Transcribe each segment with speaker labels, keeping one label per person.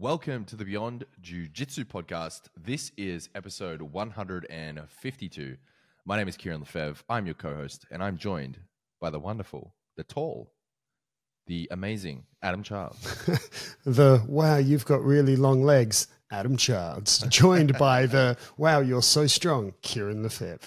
Speaker 1: Welcome to the Beyond Jiu-Jitsu podcast. This is episode 152. My name is Kieran Lefebvre. I'm your co-host, and I'm joined by the wonderful, the tall, the amazing Adam Childs.
Speaker 2: Wow, you've got really long legs, Adam Childs. Joined by the wow, you're so strong, Kieran Lefebvre.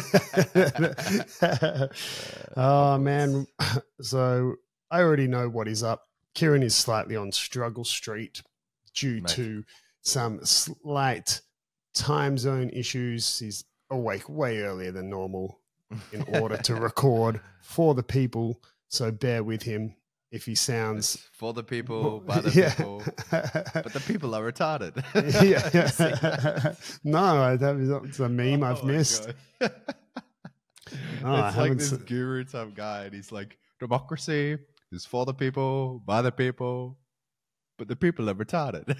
Speaker 2: Oh, man. So I already know what is up. Kieran is slightly on struggle street due to some slight time zone issues. He's awake way earlier than normal in order to record for the people. So bear with him if he sounds...
Speaker 1: It's for the people, by the people. But the people are retarded.
Speaker 2: No, that's a meme I've missed.
Speaker 1: It's like this guru type guy, and he's like, democracy is for the people, by the people, but the people are retarded.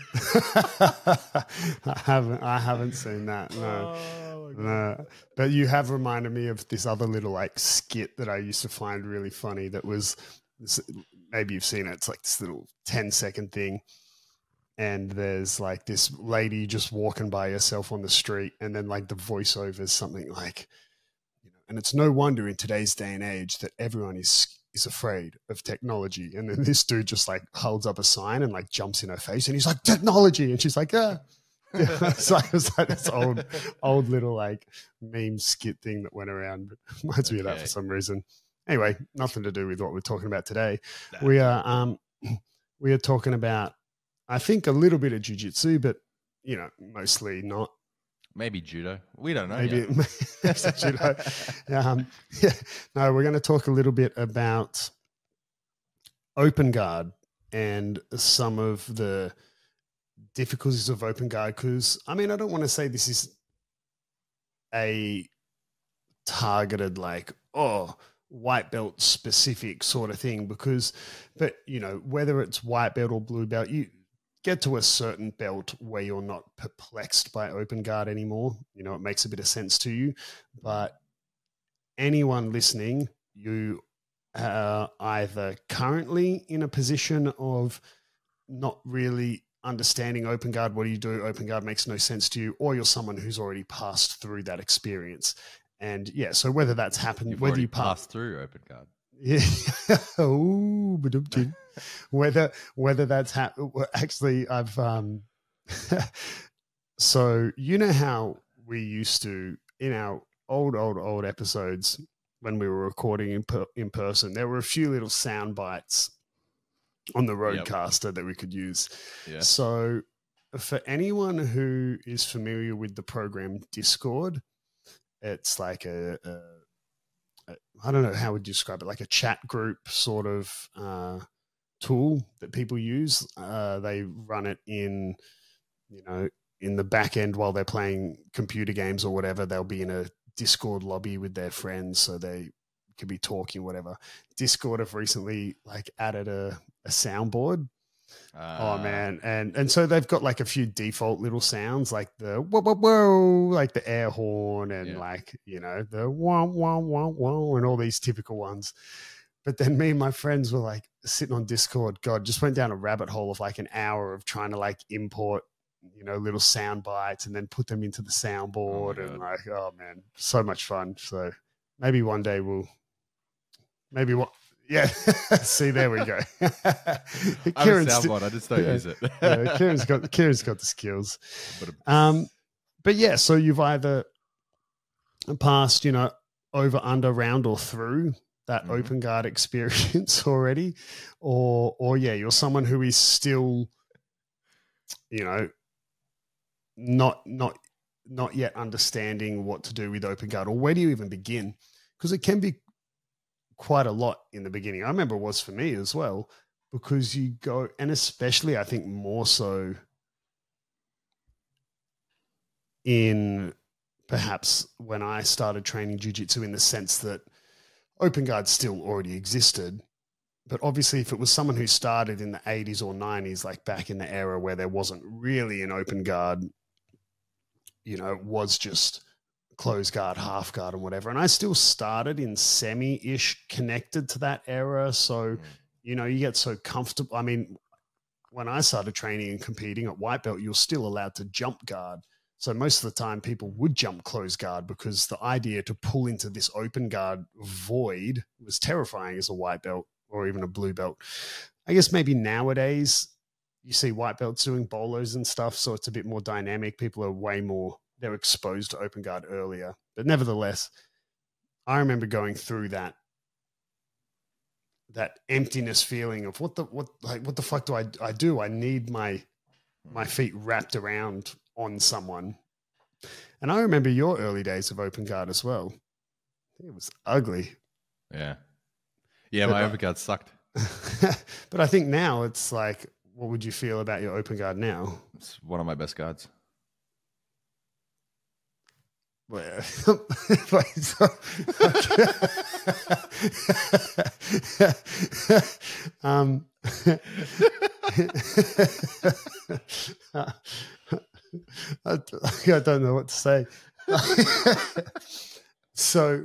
Speaker 2: I haven't seen that. No. No. But you have reminded me of this other little like skit that I used to find really funny. That was, maybe you've seen it. It's like this little 10-second thing. And there's like this lady just walking by herself on the street. And then like the voiceover is something like, and it's no wonder in today's day and age that everyone is afraid of technology. And then this dude just like holds up a sign and like jumps in her face and he's like, technology. And she's like, ah. It's like this old little like meme skit thing that went around. But reminds me of that for some reason. Anyway, nothing to do with what we're talking about today. We are talking about, I think, a little bit of jiu-jitsu, but mostly not.
Speaker 1: Maybe judo. We don't know.
Speaker 2: Maybe judo. No, we're going to talk a little bit about open guard and some of the difficulties of open guard. Because, I don't want to say this is a targeted like, white belt specific sort of thing. But whether it's white belt or blue belt, you get to a certain belt where you're not perplexed by open guard anymore. It makes a bit of sense to you. But anyone listening, you are either currently in a position of not really understanding open guard. What do you do? Open guard makes no sense to you, or you're someone who's already passed through that experience. And so whether that's happened,
Speaker 1: You've
Speaker 2: whether you
Speaker 1: passed through open guard.
Speaker 2: Yeah. whether that's actually I've so how we used to in our old episodes when we were recording in person, there were a few little sound bites on the Rodecaster that we could use. Yeah. So for anyone who is familiar with the program Discord, it's like I don't know how would you describe it, like a chat group sort of tool that people use. They run it in the back end while they're playing computer games or whatever. They'll be in a Discord lobby with their friends, so they could be talking, whatever. Discord have recently like added a soundboard. Oh man, and so they've got like a few default little sounds like the whoa whoa whoa, like the air horn and like the wah wah wah wah and all these typical ones. But then me and my friends were like sitting on Discord. God, just went down a rabbit hole of like an hour of trying to like import little sound bites and then put them into the soundboard and like, oh man, so much fun. So maybe one day yeah. See, there we go.
Speaker 1: I'm a soundboard. I just don't use it.
Speaker 2: Kieran's got the skills. But yeah, so you've either passed, over, under, round, or through that open guard experience already, or you're someone who is still, not yet understanding what to do with open guard, or where do you even begin? Because it can be quite a lot in the beginning. I remember it was for me as well, because you go, and especially I think more so in perhaps when I started training jiu-jitsu, in the sense that open guard still already existed. But obviously if it was someone who started in the 80s or 90s, like back in the era where there wasn't really an open guard, it was just close guard, half guard and whatever. And I still started in semi-ish connected to that era. So, you get so comfortable. when I started training and competing at white belt, you're still allowed to jump guard. So most of the time people would jump close guard because the idea to pull into this open guard void was terrifying as a white belt or even a blue belt. I guess maybe nowadays you see white belts doing bolos and stuff, so it's a bit more dynamic. People are way more, they're exposed to open guard earlier. But nevertheless, I remember going through that emptiness feeling of what the fuck do I do? I need my feet wrapped around on someone. And I remember your early days of open guard as well. It was ugly.
Speaker 1: Yeah. Yeah, my open guard sucked.
Speaker 2: But I think now it's like, what would you feel about your open guard now?
Speaker 1: It's one of my best guards.
Speaker 2: Well, I don't know what to say. So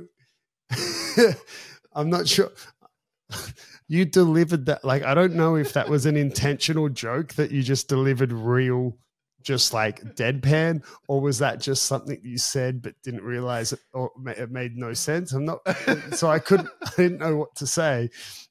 Speaker 2: I'm not sure. You delivered that. Like, I don't know if that was an intentional joke that you just delivered real, just like deadpan, or was that just something you said but didn't realize it, or it made no sense? I'm not, so I didn't know what to say.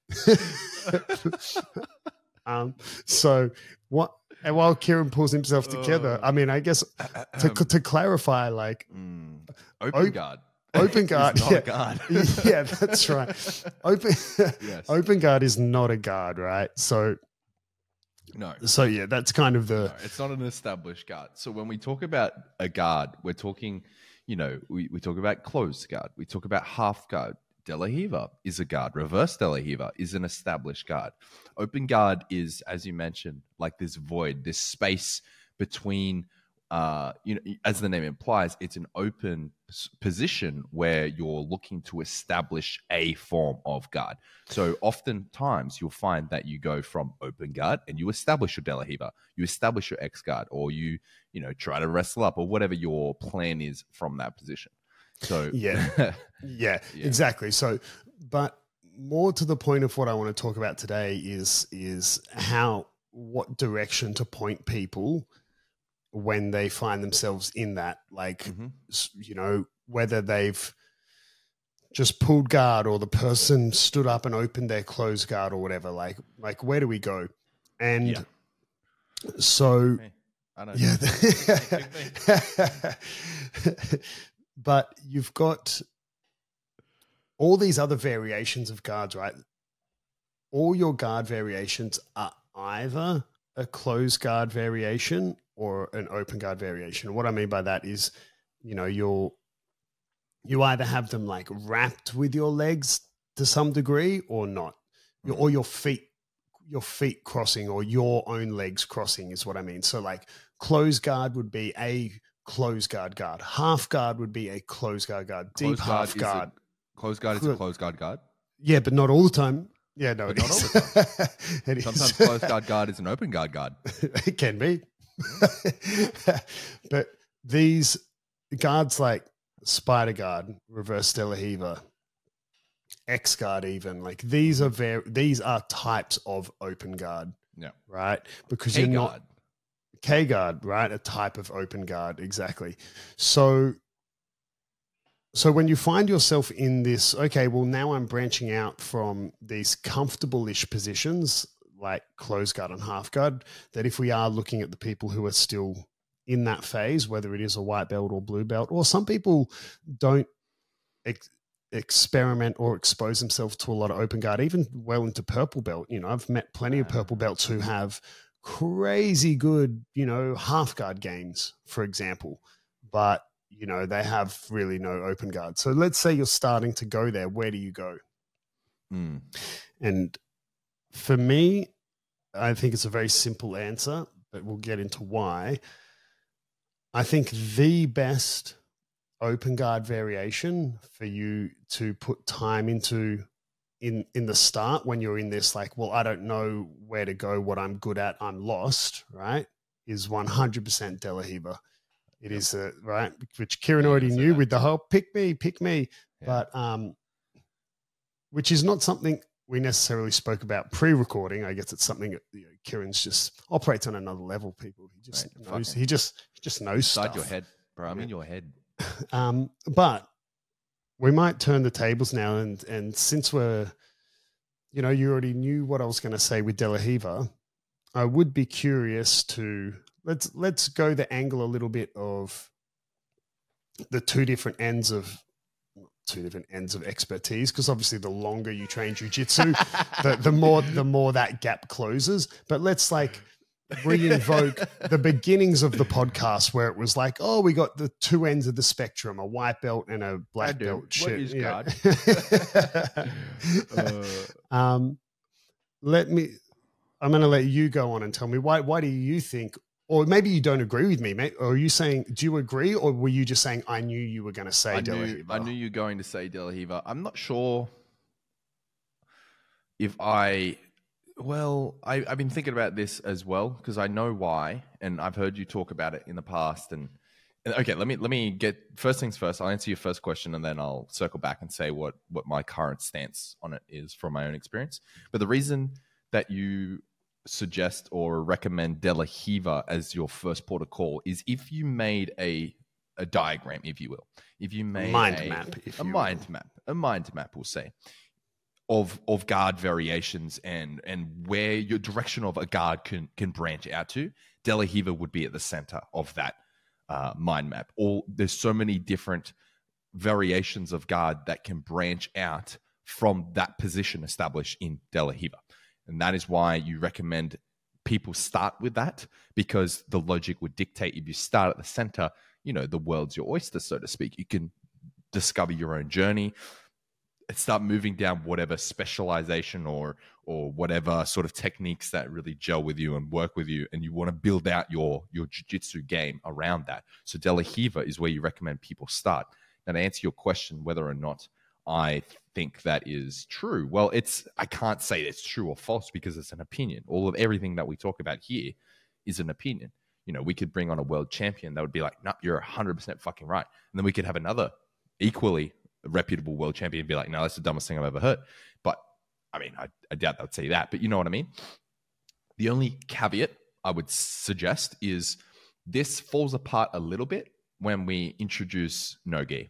Speaker 2: So what? And while Kieran pulls himself together, I mean, I guess to clarify, like
Speaker 1: open guard.
Speaker 2: Open guard,
Speaker 1: not a guard.
Speaker 2: Yeah, that's right. Open guard is not a guard, right? So
Speaker 1: no.
Speaker 2: So yeah, that's kind of the.
Speaker 1: No, it's not an established guard. So when we talk about a guard, we're talking, we talk about closed guard. We talk about half guard. De La Riva is a guard. Reverse De La Riva is an established guard. Open guard is, as you mentioned, like this void, this space between, as the name implies, it's an open position where you're looking to establish a form of guard. So oftentimes you'll find that you go from open guard and you establish your De La Riva, you establish your X guard, or you try to wrestle up, or whatever your plan is from that position. So
Speaker 2: yeah, exactly. So, but more to the point of what I want to talk about today is what direction to point people when they find themselves in that, like, whether they've just pulled guard or the person stood up and opened their closed guard or whatever, like where do we go? And so,
Speaker 1: I don't know.
Speaker 2: But you've got all these other variations of guards, right? All your guard variations are either a closed guard variation or an open guard variation. And what I mean by that is, you either have them like wrapped with your legs to some degree or not, or your feet crossing, or your own legs crossing is what I mean. So like closed guard would be a closed guard. Half guard would be a closed guard. Deep half guard.
Speaker 1: Closed guard is a closed guard.
Speaker 2: Yeah, but not all the time. Yeah, no,
Speaker 1: but not all the time. Sometimes closed guard is an open guard.
Speaker 2: It can be. But these guards like Spider Guard, Reverse De La Riva, X Guard, even, like these are types of open guard.
Speaker 1: Yeah.
Speaker 2: Right? Because you're not K guard, right? A type of open guard, exactly. So when you find yourself in this, okay, well, now I'm branching out from these comfortable-ish positions like closed guard and half guard, that if we are looking at the people who are still in that phase, whether it is a white belt or blue belt, or some people don't experiment or expose themselves to a lot of open guard, even well into purple belt. I've met plenty of purple belts who have crazy good, half guard games, for example, but they have really no open guard. So let's say you're starting to go there. Where do you go? And for me, I think it's a very simple answer, but we'll get into why. I think the best open guard variation for you to put time into in the start, when you're in this, like, well, I don't know where to go, what I'm good at, I'm lost, right, is 100% De La Riva. It is, right, which Kieran already knew with the whole pick me,
Speaker 1: yeah.
Speaker 2: but which is not something we necessarily spoke about pre-recording. I guess it's something that Kieran's just operates on another level. People, he just knows. He just knows
Speaker 1: Inside
Speaker 2: stuff.
Speaker 1: your head, bro. I'm in your head.
Speaker 2: But we might turn the tables now, and since we're, you already knew what I was going to say with De La Riva, I would be curious to let's go the angle a little bit of the two different ends of expertise, because obviously the longer you train jiu-jitsu, the more that gap closes. But let's re-invoke the beginnings of the podcast where it was like, oh, we got the two ends of the spectrum, a white belt and a black belt.
Speaker 1: What is God?
Speaker 2: I'm going to let you go on and tell me why do you think, or maybe you don't agree with me, mate, or are you saying, do you agree, or were you just saying, I knew you were going to say De La Riva?
Speaker 1: I knew you were going to say De La Riva. I'm not sure if I've been thinking about this as well, because I know why, and I've heard you talk about it in the past. And okay, let me get first things first. I'll answer your first question, and then I'll circle back and say what my current stance on it is from my own experience. But the reason that you suggest or recommend De La Riva as your first port of call is if you made a diagram, if you will, if you made a mind map, we'll say, of guard variations and where your direction of a guard can branch out to, De La Riva would be at the center of that mind map. There's so many different variations of guard that can branch out from that position established in De La Riva. And that is why you recommend people start with that, because the logic would dictate if you start at the center, the world's your oyster, so to speak. You can discover your own journey and start moving down whatever specialization or whatever sort of techniques that really gel with you and work with you. And you want to build out your jiu-jitsu game around that. So De La Riva is where you recommend people start. Now, to answer your question, whether or not I think that is true, well, I can't say it's true or false because it's an opinion. Everything that we talk about here is an opinion. We could bring on a world champion that would be like, no, you're 100% fucking right. And then we could have another equally reputable world champion and be like, no, that's the dumbest thing I've ever heard. But I mean, I doubt they'd say that, but you know what I mean? The only caveat I would suggest is this falls apart a little bit when we introduce no gi.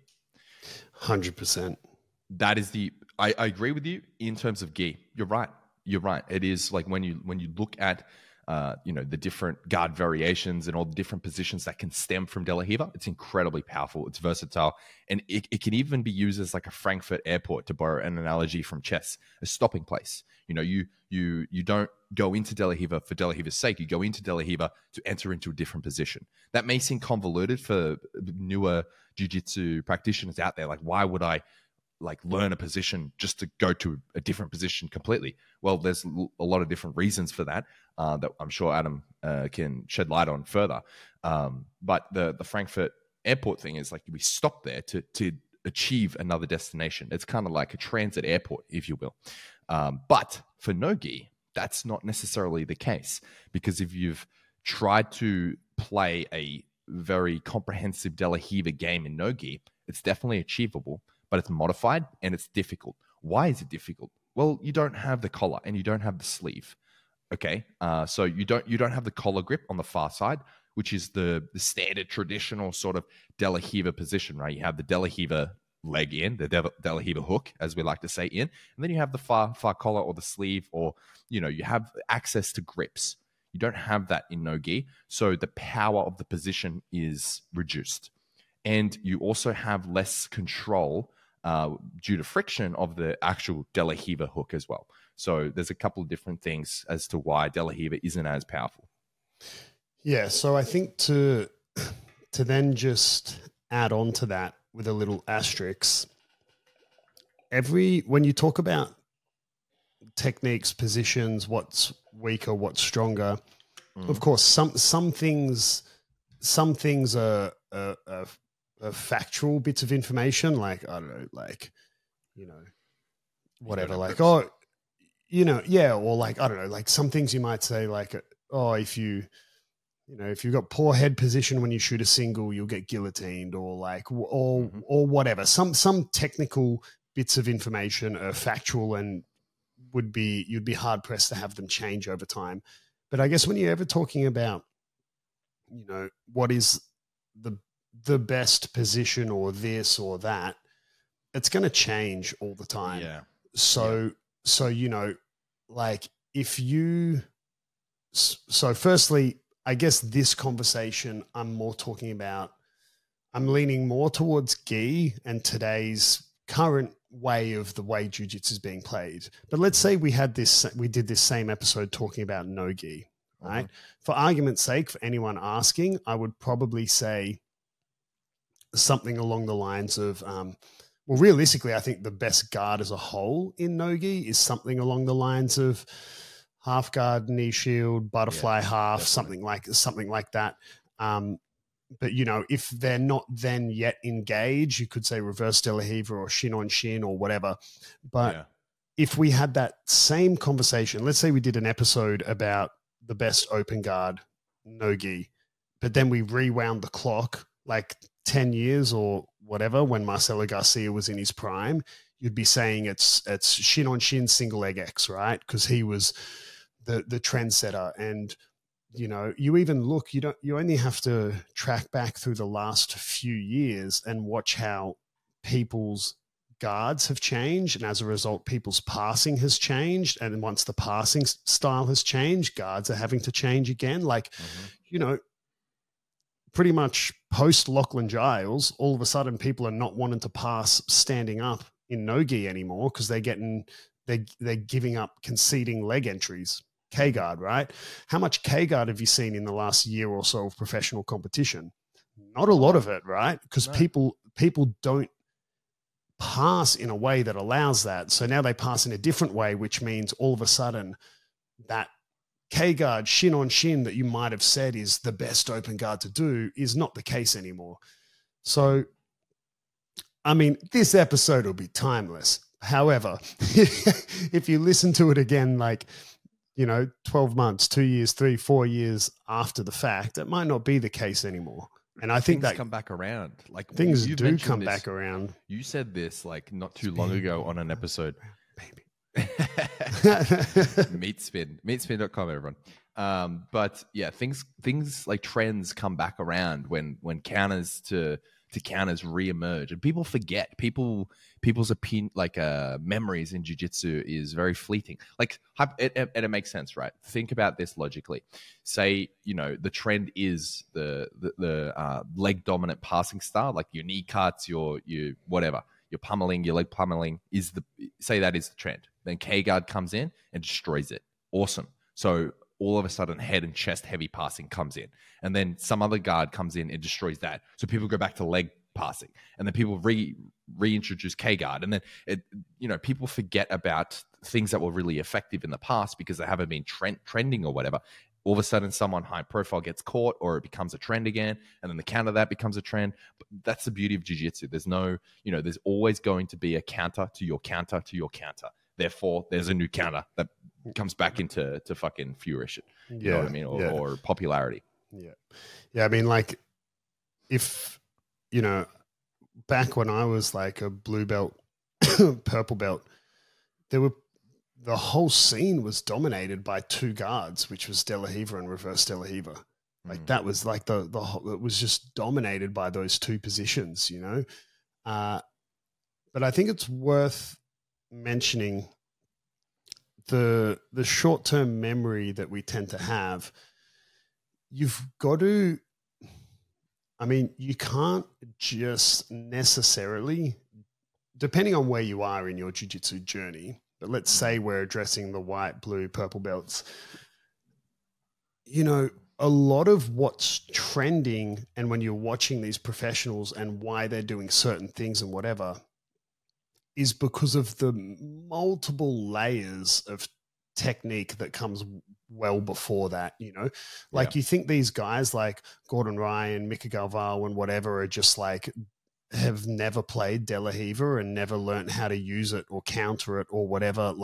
Speaker 2: 100%.
Speaker 1: That is I agree with you in terms of gi. You're right. It is like when you look at the different guard variations and all the different positions that can stem from De La Riva, it's incredibly powerful. It's versatile, and it can even be used as like a Frankfurt airport, to borrow an analogy from chess, a stopping place. You don't go into De La Riva for De La Riva's sake. You go into De La Riva to enter into a different position. That may seem convoluted for newer jiu-jitsu practitioners out there. Like, why would I learn a position just to go to a different position completely? Well, there's a lot of different reasons for that that I'm sure Adam can shed light on further. But the Frankfurt airport thing is like we stop there to achieve another destination. It's kind of like a transit airport, if you will. But for no-gi, that's not necessarily the case, because if you've tried to play a very comprehensive De La Riva game in no-gi, it's definitely achievable, but it's modified and it's difficult. Why is it difficult? Well, you don't have the collar and you don't have the sleeve. Okay, so you don't have the collar grip on the far side, which is the standard traditional sort of De La Riva position, right? You have the De La Riva leg in, the De La Riva hook, as we like to say, in, and then you have the far collar or the sleeve, or you have access to grips. You don't have that in no-gi, so the power of the position is reduced, and you also have less control due to friction of the actual De La Riva hook as well. So there's a couple of different things as to why De La Riva isn't as powerful.
Speaker 2: Yeah, so I think to then just add on to that with a little asterisk, when you talk about techniques, positions, what's weaker, what's stronger, of course, some things are factual bits of information, like, I don't know, whatever, like, or like, I don't know, like some things you might say, like, if you've got poor head position when you shoot a single, you'll get guillotined, or like, or whatever. Some technical bits of information are factual and you'd be hard pressed to have them change over time. But I guess when you're ever talking about, what is the best position or this or that, it's going to change all the time.
Speaker 1: Yeah.
Speaker 2: So like if you, so firstly, I guess this conversation, I'm leaning more towards gi and today's current way of the way jiu-jitsu is being played. But let's say we did this same episode talking about no gi, right? For argument's sake, for anyone asking, I would probably say something along the lines of, well, realistically, I think the best guard as a whole in no-gi is something along the lines of half guard, knee shield, butterfly half, definitely. something like that. But, if they're not then yet engaged, you could say reverse De La Riva or shin on shin or whatever. But if we had that same conversation, let's say we did an episode about the best open guard, no-gi, but then we rewound the clock like 10 years or whatever, when Marcelo Garcia was in his prime, you'd be saying it's shin on shin, single leg X, right? Because he was the trendsetter. And, you even look, you only have to track back through the last few years and watch how people's guards have changed. And as a result, people's passing has changed. And once the passing style has changed, guards are having to change again. Like, pretty much post Lachlan Giles, all of a sudden people are not wanting to pass standing up in no-gi anymore because they're giving up conceding leg entries. K-guard, right? How much K-guard have you seen in the last year or so of professional competition? Not a lot of it, right? Because people don't pass in a way that allows that. So now they pass in a different way, which means all of a sudden that K-guard, shin on shin that you might have said is the best open guard to do is not the case anymore. So, I mean, this episode will be timeless. However, if you listen to it again, 12 months, 2 years, 3, 4 years after the fact, it might not be the case anymore. And I think
Speaker 1: things come back around. Like
Speaker 2: things do come back around.
Speaker 1: You said this not too long ago on an episode.
Speaker 2: Baby.
Speaker 1: Meatspin.com, everyone. But yeah, things like trends come back around when counters to counters reemerge, and people forget. People's opinion, memories in jiu-jitsu is very fleeting. And it makes sense, right? Think about this logically. Say the trend is the leg dominant passing style, like your knee cuts, your whatever. Your pummeling, your leg pummeling say that is the trend. Then K-guard comes in and destroys it. Awesome. So all of a sudden head and chest heavy passing comes in. And then some other guard comes in and destroys that. So people go back to leg passing. And then people reintroduce K-guard. And then people forget about things that were really effective in the past because they haven't been trending or whatever. All of a sudden, someone high profile gets caught, or it becomes a trend again, and then the counter that becomes a trend. But that's the beauty of jiu-jitsu. There's there's always going to be a counter to your counter to your counter. Therefore, there's a new counter that comes back into fucking fruition. You know what I mean? Or popularity.
Speaker 2: Yeah. Yeah. I mean, if, back when I was like a blue belt, purple belt, the whole scene was dominated by two guards, which was De La Riva and reverse De La Riva. That was like the whole, it was just dominated by those two positions, But I think it's worth mentioning the short-term memory that we tend to have. You've got to, you can't just necessarily, depending on where you are in your jiu-jitsu journey, but let's say we're addressing the white, blue, purple belts, a lot of what's trending, and when you're watching these professionals and why they're doing certain things and whatever, is because of the multiple layers of technique that comes well before that, You think these guys like Gordon Ryan, Mika Galvao and whatever are just have never played De La Riva and never learned how to use it or counter it or whatever,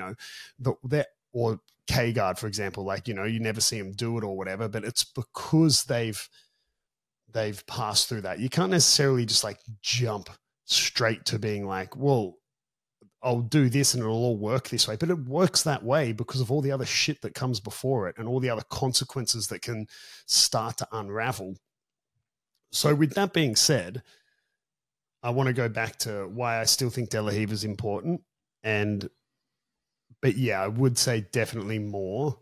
Speaker 2: or K-guard, for example, you never see them do it or whatever, but it's because they've passed through that. You can't necessarily just jump straight to being well, I'll do this and it'll all work this way. But it works that way because of all the other shit that comes before it and all the other consequences that can start to unravel. So with that being said, I want to go back to why I still think De La Riva is important. But yeah, I would say definitely more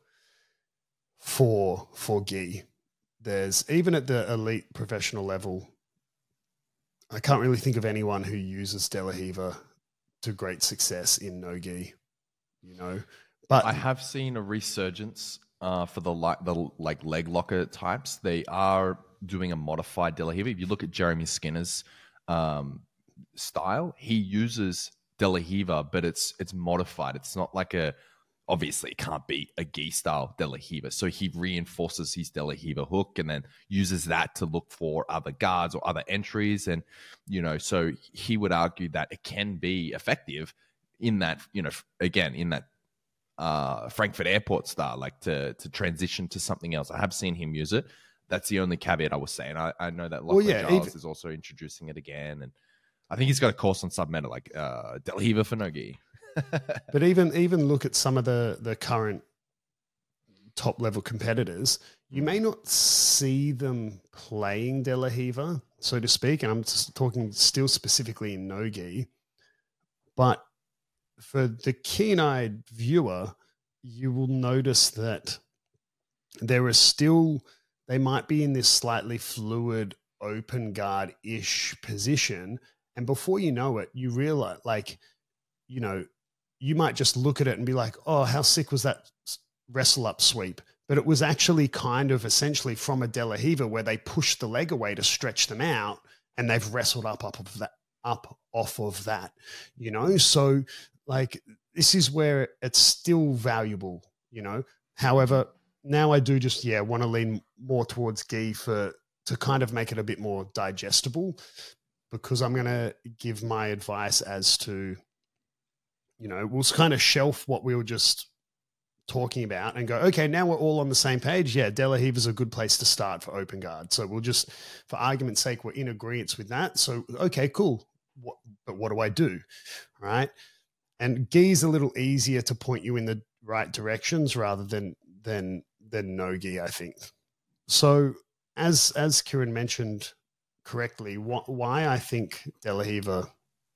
Speaker 2: for Gi. There's, even at the elite professional level, I can't really think of anyone who uses De La Riva to great success in no gi, you know. But
Speaker 1: I have seen a resurgence for the leg locker types. They are doing a modified De La Riva. If you look at Jeremy Skinner's style, he uses De La Riva, but it's modified. It's not like obviously it can't be a gi style De La Riva. So he reinforces his De La Riva hook and then uses that to look for other guards or other entries. And, you know, so he would argue that it can be effective in that, you know, again, in that Frankfurt Airport style, like to transition to something else. I have seen him use it. That's the only caveat I was saying. I know that Lachlan Giles is also introducing it again. And I think he's got a course on Submeta, like De La Riva for no gi.
Speaker 2: But even look at some of the current top level competitors, you may not see them playing De La Riva, so to speak. And I'm just talking still specifically in no gi. But for the keen-eyed viewer, you will notice that there is still, they might be in this slightly fluid open guard-ish position. And before you know it, you realize, like, you know, you might just look at it and be like, oh, how sick was that wrestle up sweep? But it was actually kind of essentially from a De La Riva where they pushed the leg away to stretch them out and they've wrestled up off of that, you know? So like, this is where it's still valuable, you know? However, now I do just, want to lean more towards gi to kind of make it a bit more digestible, because I'm going to give my advice as to, you know, we'll kind of shelf what we were just talking about and go, okay, now we're all on the same page. Yeah, De La Riva is a good place to start for open guard. So we'll just, for argument's sake, we're in agreement with that. So, okay, cool. But what do I do? Right. And gi is a little easier to point you in the right directions rather than no gi, I think. So as Kieran mentioned correctly, why I think De La Riva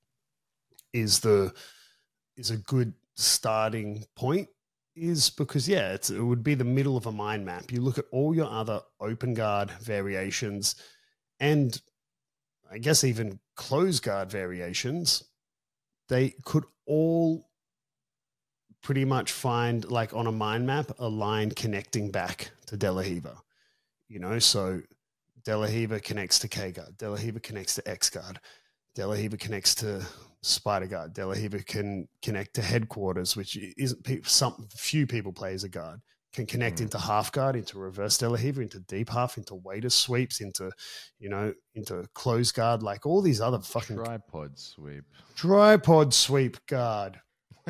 Speaker 2: is a good starting point is because, it would be the middle of a mind map. You look at all your other open guard variations and I guess even closed guard variations, they could all pretty much find, like on a mind map, a line connecting back to De La Riva. You know, so De La Riva connects to K guard, De La Riva connects to X guard, De La Riva connects to Spider guard, De La Riva can connect to headquarters, which isn't few people play as a guard, can connect into half guard, into reverse De La Riva, into deep half, into waiter sweeps, into closed guard, like all these other fucking tripod sweep guard.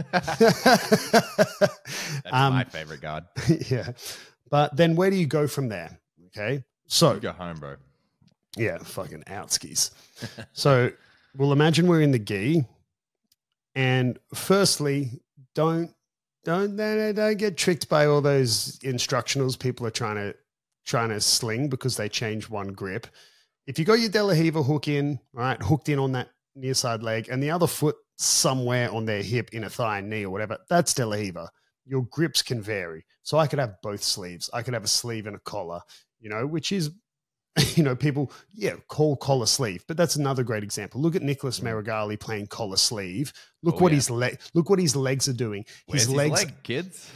Speaker 1: That's my favorite guard.
Speaker 2: Yeah. But then where do you go from there? Okay. So
Speaker 1: you go home, bro.
Speaker 2: Yeah, fucking outskis. So we'll imagine we're in the gi. And firstly, don't get tricked by all those instructionals people are trying to sling because they change one grip. If you got your De La Riva hooked in on that near side leg and the other foot somewhere on their hip, in a thigh, knee or whatever, that's De La Riva. Your grips can vary. So I could have both sleeves. I could have a sleeve and a collar, you know, which is, you know, people, call collar sleeve, but that's another great example. Look at Nicholas Marigali playing collar sleeve. Look what his legs are doing.
Speaker 1: His legs, kids.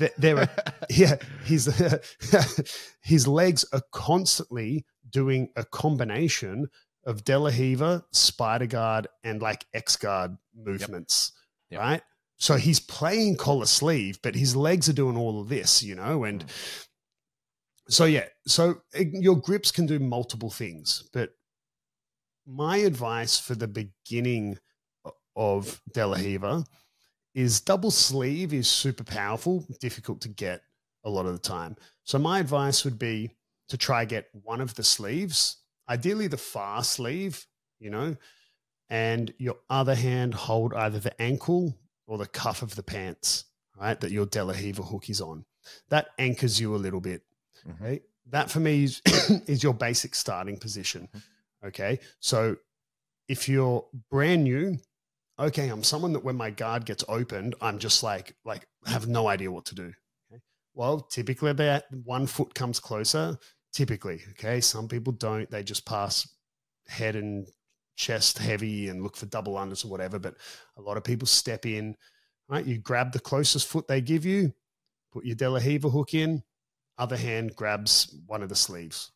Speaker 2: His legs are constantly doing a combination of De La Riva, Spider Guard, and like X Guard movements, right? So he's playing collar sleeve, but his legs are doing all of this, you know, and so your grips can do multiple things. But my advice for the beginning of De La Riva is double sleeve is super powerful, difficult to get a lot of the time. So my advice would be to try get one of the sleeves, ideally the far sleeve, you know, and your other hand hold either the ankle or the cuff of the pants, right, that your De La Riva hook is on. That anchors you a little bit.
Speaker 1: Mm-hmm.
Speaker 2: Okay? That for me is your basic starting position. Okay. So if you're brand new, okay, I'm someone that when my guard gets opened, I'm just like have no idea what to do. Okay? Well, typically that 1 foot comes closer. Typically, okay. Some people don't. They just pass head and chest heavy and look for double unders or whatever. But a lot of people step in, right? You grab the closest foot they give you, put your De La Riva hook in, other hand grabs one of the sleeves.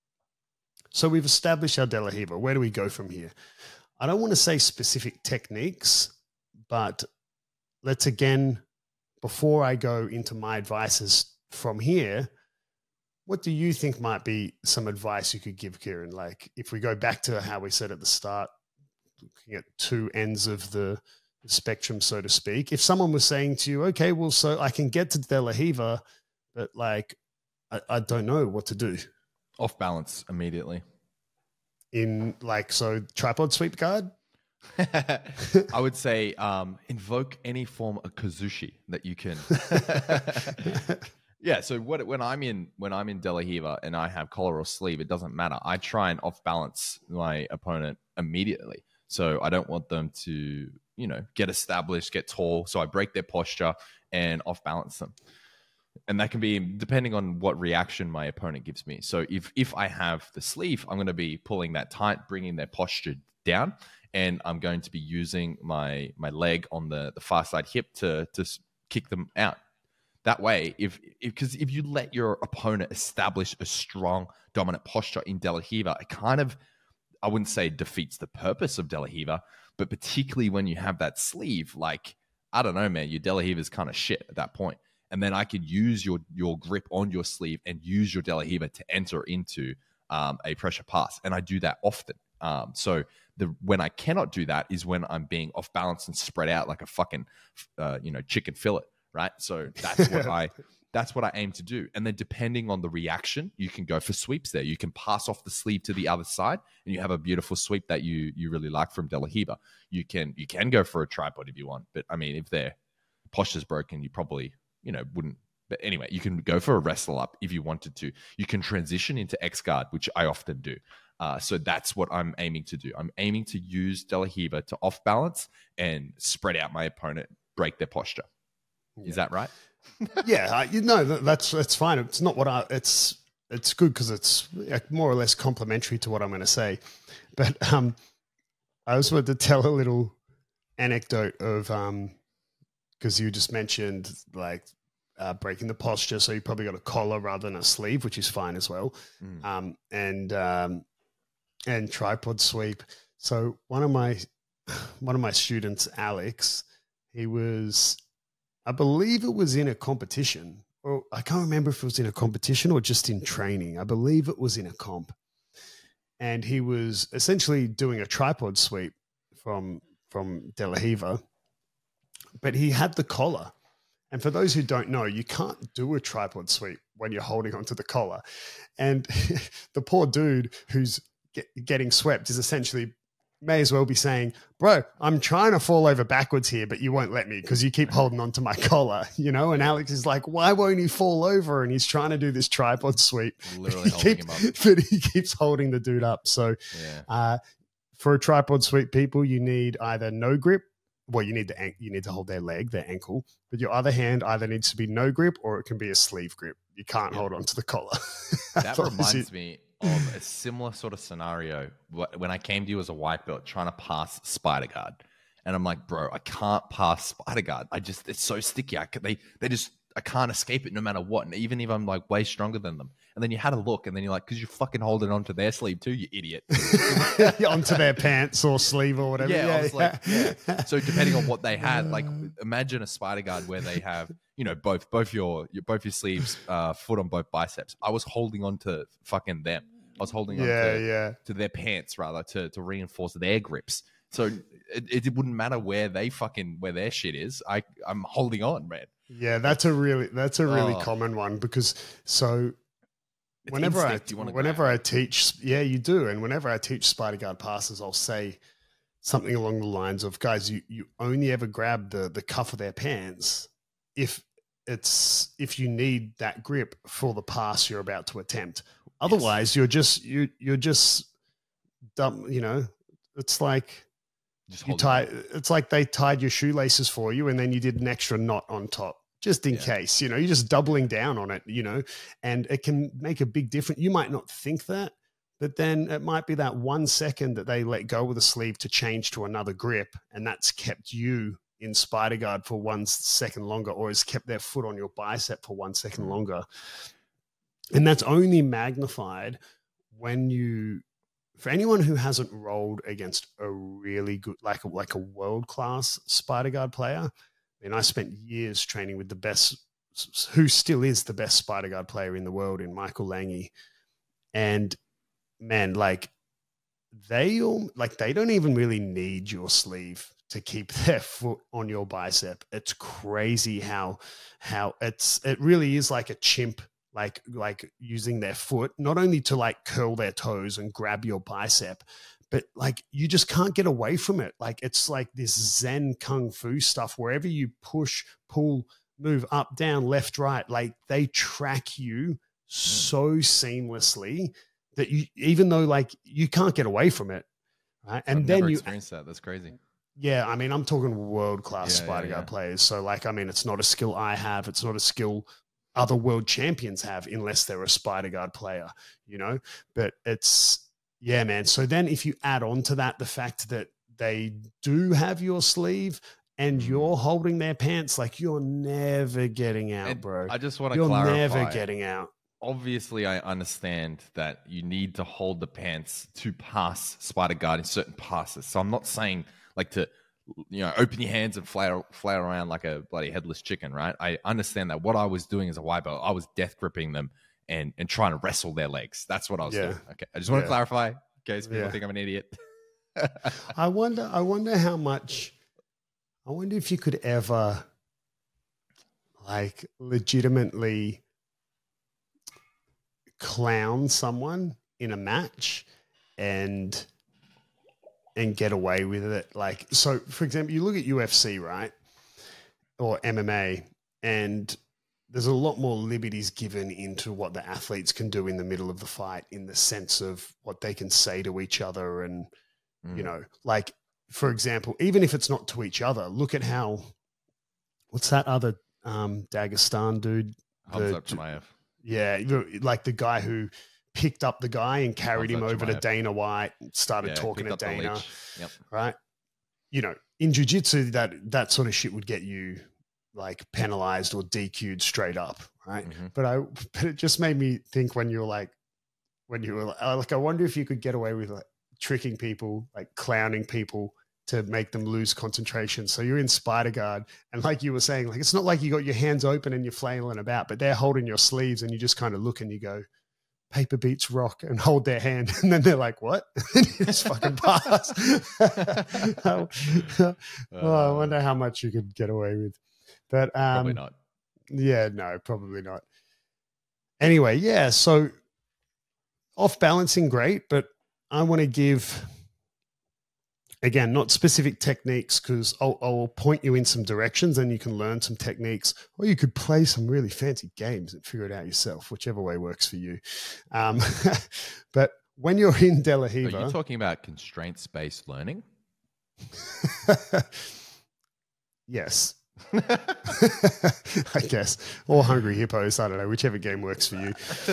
Speaker 2: So we've established our De La Riva. Where do we go from here? I don't want to say specific techniques, but let's again, before I go into my advices from here, what do you think might be some advice you could give, Kieran? Like if we go back to how we said at the start, looking at two ends of the spectrum, so to speak. If someone was saying to you, okay, well, so I can get to De La Riva, but like, I don't know what to do.
Speaker 1: Off balance immediately.
Speaker 2: In like, so tripod sweep guard?
Speaker 1: I would say invoke any form of kazushi that you can. Yeah, so when I'm in De La Riva and I have collar or sleeve, it doesn't matter. I try and off balance my opponent immediately. So I don't want them to, get established, get tall. So I break their posture and off balance them. And that can be depending on what reaction my opponent gives me. So if I have the sleeve, I'm going to be pulling that tight, bringing their posture down, and I'm going to be using my leg on the far side hip to kick them out. That way, because if you let your opponent establish a strong, dominant posture in De La Riva, it kind of, I wouldn't say defeats the purpose of De La Riva, but particularly when you have that sleeve, like, I don't know, man, your De La Riva is kind of shit at that point. And then I could use your grip on your sleeve and use your De La Riva to enter into a pressure pass. And I do that often. So when I cannot do that is when I'm being off balance and spread out like a fucking, chicken fillet. Right. So that's what I aim to do. And then depending on the reaction, you can go for sweeps there. You can pass off the sleeve to the other side and you have a beautiful sweep that you really like from De La Riva. You can go for a tripod if you want. But I mean, if their posture's broken, you probably, wouldn't. But anyway, you can go for a wrestle up if you wanted to. You can transition into X guard, which I often do. So that's what I'm aiming to do. I'm aiming to use De La Riva to off balance and spread out my opponent, break their posture. Yeah. Is that right?
Speaker 2: Yeah, that's fine. It's not what it's good because it's more or less complementary to what I'm going to say. But I also wanted to tell a little anecdote of because you just mentioned like breaking the posture, so you probably got a collar rather than a sleeve, which is fine as well. And tripod sweep. So one of my students, Alex, he was, I believe it was in a competition, or I can't remember if it was in a competition or just in training. I believe it was in a comp. And he was essentially doing a tripod sweep from De La Riva, but he had the collar. And for those who don't know, you can't do a tripod sweep when you're holding onto the collar. And the poor dude who's getting swept is essentially may as well be saying, bro, I'm trying to fall over backwards here, but you won't let me because you keep holding onto my collar, And Alex is like, why won't he fall over? And he's trying to do this tripod sweep.
Speaker 1: Literally holding him up.
Speaker 2: But he keeps holding the dude up. So for a tripod sweep, people, you need either no grip. Well, you need to hold their leg, their ankle, but your other hand either needs to be no grip or it can be a sleeve grip. You can't hold onto the collar.
Speaker 1: That reminds me of a similar sort of scenario when I came to you as a white belt trying to pass Spider Guard. And I'm like, bro, I can't pass Spider Guard. It's so sticky. I can't escape it no matter what. And even if I'm like way stronger than them. And then you had a look and then you're like, because you're fucking holding onto their sleeve too, you idiot.
Speaker 2: Onto their pants or sleeve or whatever.
Speaker 1: Yeah, I was like, yeah. So depending on what they had, like imagine a Spider Guard where they have, both your sleeves, foot on both biceps. I was holding on to fucking them. I was holding on to their pants rather to reinforce their grips. So it wouldn't matter where their shit is. I'm holding on, man.
Speaker 2: Yeah, that's a really common one because whenever I teach, you do, and whenever I teach Spider Guard passes, I'll say something along the lines of, guys, you only ever grab the cuff of their pants if you need that grip for the pass you're about to attempt. Otherwise, you're just dumb. It's like it's like they tied your shoelaces for you, and then you did an extra knot on top just in case. You're just doubling down on it. And it can make a big difference. You might not think that, but then it might be that 1 second that they let go of the sleeve to change to another grip, and that's kept you in spider guard for 1 second longer, or has kept their foot on your bicep for 1 second longer. And that's only magnified for anyone who hasn't rolled against a really good, like a world-class spider guard player. I spent years training with the best, who still is the best spider guard player in the world, in Michael Lange. And man, they don't even really need your sleeve to keep their foot on your bicep. It's crazy how it really is like a chimp, like using their foot, not only to curl their toes and grab your bicep, but you just can't get away from it. It's like this Zen Kung Fu stuff. Wherever you push, pull, move up, down, left, right, they track you so seamlessly that even though you can't get away from it. Right. And
Speaker 1: I've
Speaker 2: then
Speaker 1: never
Speaker 2: you
Speaker 1: experienced that. That's crazy.
Speaker 2: Yeah. I'm talking world-class spider guard players. So it's not a skill I have. It's not a skill other world champions have, unless they're a spider guard player, but yeah, man. So then if you add on to that the fact that they do have your sleeve and you're holding their pants, you're never getting out, bro.
Speaker 1: I just want to clarify.
Speaker 2: You're never getting out.
Speaker 1: Obviously, I understand that you need to hold the pants to pass spider guard in certain passes. So I'm not saying to open your hands and flail around like a bloody headless chicken, right? I understand that. What I was doing as a white belt, I was death gripping them and trying to wrestle their legs. That's what I was doing. Okay, I just want to clarify in case people think I'm an idiot.
Speaker 2: I wonder how much. I wonder if you could ever legitimately clown someone in a match and get away with it. So for example, you look at UFC, right? Or MMA, and there's a lot more liberties given into what the athletes can do in the middle of the fight, in the sense of what they can say to each other. And, for example, even if it's not to each other, look at what's that other Dagestan dude?
Speaker 1: Khamzat Chimaev.
Speaker 2: Yeah, the guy who picked up the guy and carried him over to Dana White and started talking to Dana.
Speaker 1: Yep.
Speaker 2: Right? In jiu-jitsu, that sort of shit would get you penalized or DQ'd straight up, right? Mm-hmm. But it just made me think when you were I wonder if you could get away with tricking people, clowning people to make them lose concentration. So you're in spider guard, and like you were saying, it's not like you got your hands open and you're flailing about, but they're holding your sleeves, and you just kind of look and you go, paper beats rock, and hold their hand, and then they're like, what? And you just fucking pass. I wonder how much you could get away with. But
Speaker 1: probably not.
Speaker 2: Yeah, no, probably not. Anyway, yeah, so off balancing, great, but I want to give, again, not specific techniques, because I'll point you in some directions and you can learn some techniques, or you could play some really fancy games and figure it out yourself, whichever way works for you. But when you're in De La Riva...
Speaker 1: Are you talking about constraints-based learning?
Speaker 2: Yes. I guess. Or Hungry Hippos, I don't know, whichever game works for you.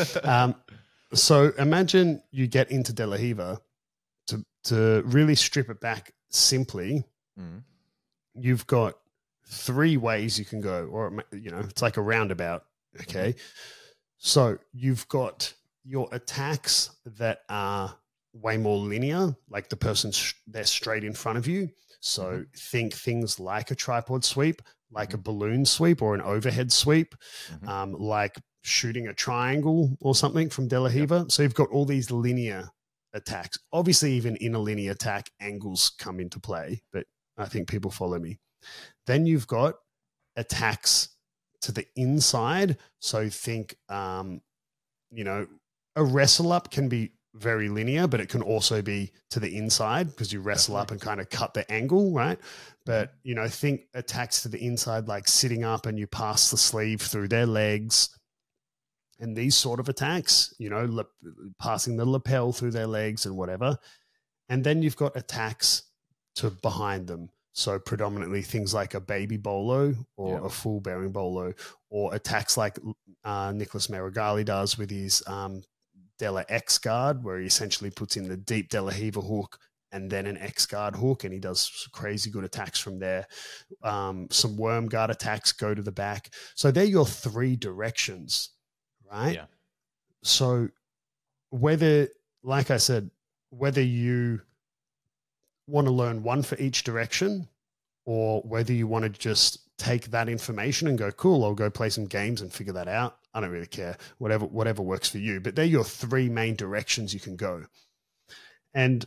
Speaker 2: So imagine you get into De La Riva. To really strip it back simply, you've got 3 ways you can go, or, it's like a roundabout. Okay. So you've got your attacks that are way more linear, like the person, they're straight in front of you. So think things like a tripod sweep, like a balloon sweep or an overhead sweep, like shooting a triangle or something from De La Riva. Yep. So you've got all these linear attacks. Obviously, even in a linear attack, angles come into play, but I think people follow me. Then you've got attacks to the inside. So think, a wrestle up can be very linear, but it can also be to the inside because you wrestle up and kind of cut the angle, right? But, you know, think attacks to the inside, like sitting up and you pass the sleeve through their legs and these sort of attacks, you know, passing the lapel through their legs and whatever. And then you've got attacks to behind them. So predominantly things like a baby bolo or a full bearing bolo, or attacks like Nicholas Meregali does with his Della X guard, where he essentially puts in the deep De La Riva hook and then an X guard hook, and he does crazy good attacks from there. Some worm guard attacks go to the back. So they're your three directions, right?
Speaker 1: Yeah.
Speaker 2: So whether, like I said, whether you want to learn one for each direction, or whether you want to just take that information and go, cool, I'll go play some games and figure that out. I don't really care, whatever works for you, but they're your three main directions you can go. And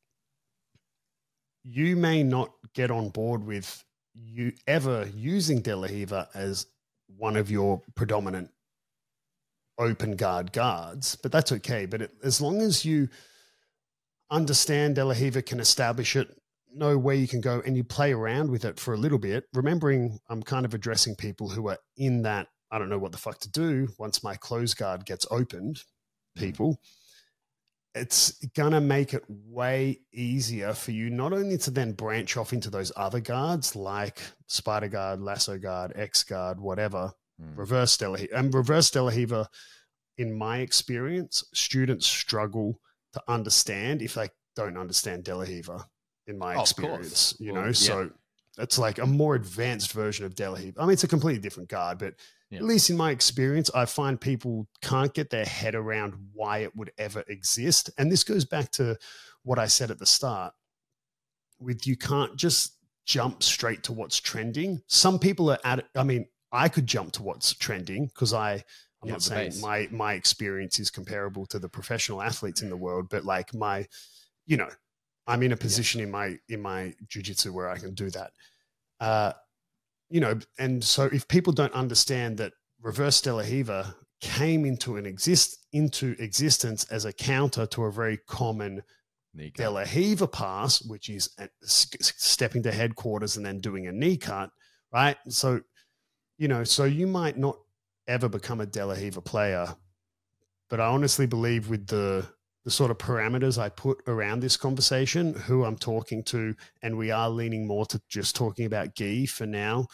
Speaker 2: you may not get on board with you ever using De La Riva as one of your predominant open guards, but that's okay. But as long as you understand De La Riva, can establish it, know where you can go, and you play around with it for a little bit, remembering I'm kind of addressing people who are in that, I don't know what the fuck to do once my close guard gets opened, people, it's going to make it way easier for you not only to then branch off into those other guards like Spider Guard, Lasso Guard, X Guard, whatever, reverse De La Riva. And reverse De La Riva, in my experience, students struggle to understand if they don't understand De La Riva, in my experience, you know, so it's like a more advanced version of De La Riva. I mean, it's a completely different guard, but at least in my experience, I find people can't get their head around why it would ever exist. And this goes back to what I said at the start with, you can't just jump straight to what's trending. Some people are at it. I mean, I could jump to what's trending because I'm not saying my experience is comparable to the professional athletes in the world, but like you know, I'm in a position in my jiu-jitsu where I can do that. You know, and so if people don't understand that reverse De La Riva came into existence as a counter to a very common De La Riva pass, which is stepping to headquarters and then doing a knee cut, right? So, you know, so you might not ever become a De La Riva player, but I honestly believe with the sort of parameters I put around this conversation, who I'm talking to, and we are leaning more to just talking about gi for now.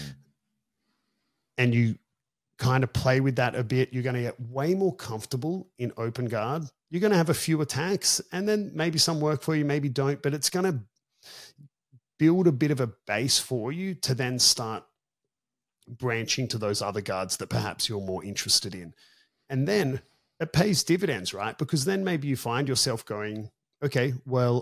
Speaker 2: And you kind of play with that a bit, you're going to get way more comfortable in open guard. You're going to have a few attacks and then maybe some work for you, maybe don't, but it's going to build a bit of a base for you to then start branching to those other guards that perhaps you're more interested in. And then it pays dividends, right? Because then maybe you find yourself going, okay, well,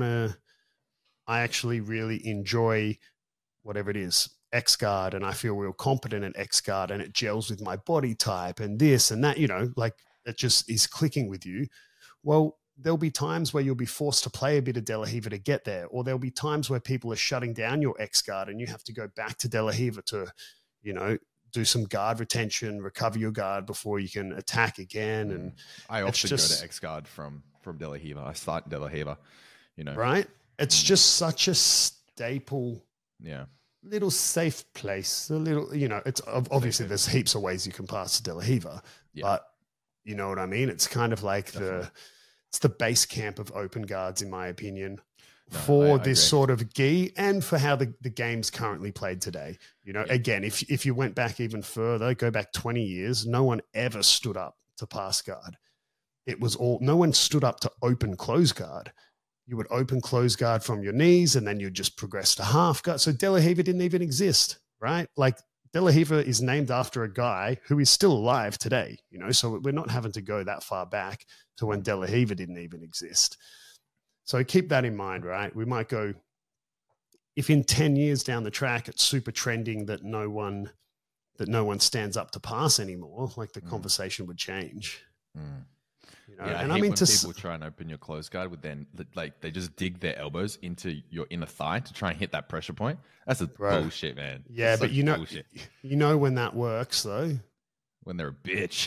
Speaker 2: I actually really enjoy whatever it is, X guard, and I feel real competent at X guard, and it gels with my body type and this and that, you know, like it just is clicking with you. Well, there'll be times where you'll be forced to play a bit of De La Riva to get there, or there'll be times where people are shutting down your X guard and you have to go back to De La Riva to, you know, do some guard retention, recover your guard before you can attack again. And
Speaker 1: I often go to X guard from De La Riva. I start De La Riva, you know.
Speaker 2: Right? It's just such a staple, little safe place. A little, you know, it's obviously there's heaps of ways you can pass to De La Riva, but you know what I mean? It's kind of like it's the base camp of open guards, in my opinion. For this sort of gi and for how the game's currently played today. You know, again, if you went back even further, go back 20 years, no one ever stood up to pass guard. No one stood up to open close guard. You would open close guard from your knees and then you'd just progress to half guard. So De La Riva didn't even exist, right? Like De La Riva is named after a guy who is still alive today, you know, so we're not having to go that far back to when De La Riva didn't even exist. So keep that in mind, right? We might go, if in 10 years down the track, it's super trending that no one stands up to pass anymore, like the conversation would change. You know?
Speaker 1: And I mean, when people try and open your close guard with then, like they just dig their elbows into your inner thigh to try and hit that pressure point. That's bullshit, man.
Speaker 2: Yeah, but you know when that works though.
Speaker 1: When they're a bitch.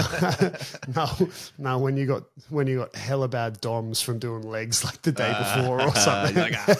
Speaker 2: no. When you got hella bad DOMs from doing legs like the day before or something.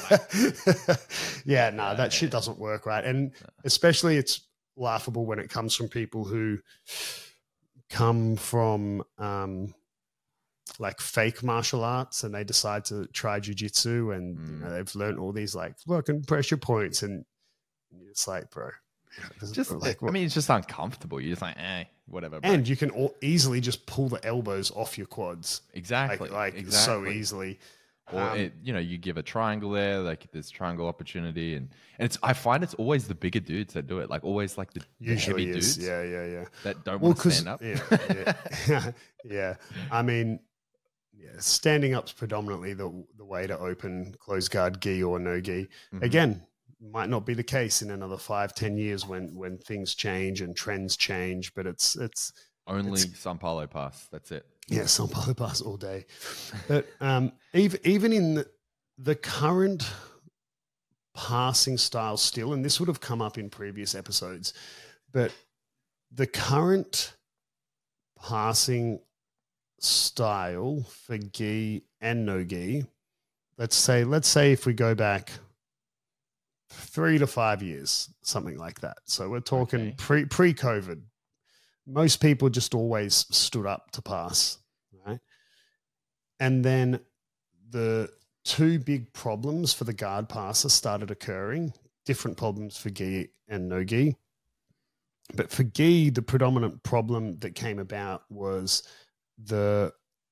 Speaker 2: That shit doesn't work, right? And especially it's laughable when it comes from people who come from like fake martial arts and they decide to try jiu-jitsu and they've learned all these like fucking pressure points and it's like, bro.
Speaker 1: Just like, I mean, it's just uncomfortable. You're just like, whatever. Bro.
Speaker 2: And you can easily just pull the elbows off your quads.
Speaker 1: Exactly.
Speaker 2: Exactly. So easily.
Speaker 1: Or you give a triangle there, like there's triangle opportunity, and I find it's always the bigger dudes that do it, like always like the heavy dudes, that don't want to stand up.
Speaker 2: Yeah. I mean, standing up's predominantly the way to open closed guard gi or no gi. Again, might not be the case in another 5-10 years when things change and trends change, but it's
Speaker 1: only Sampalo pass. That's it.
Speaker 2: Yeah, Sampalo pass all day. But even in the current passing style still, and this would have come up in previous episodes, but the current passing style for gi and no gi, let's say if we go back 3 to 5 years, something like that. So we're talking pre-COVID. Most people just always stood up to pass, right? And then the two big problems for the guard passer started occurring, different problems for gi and no gi. But for gi, the predominant problem that came about was the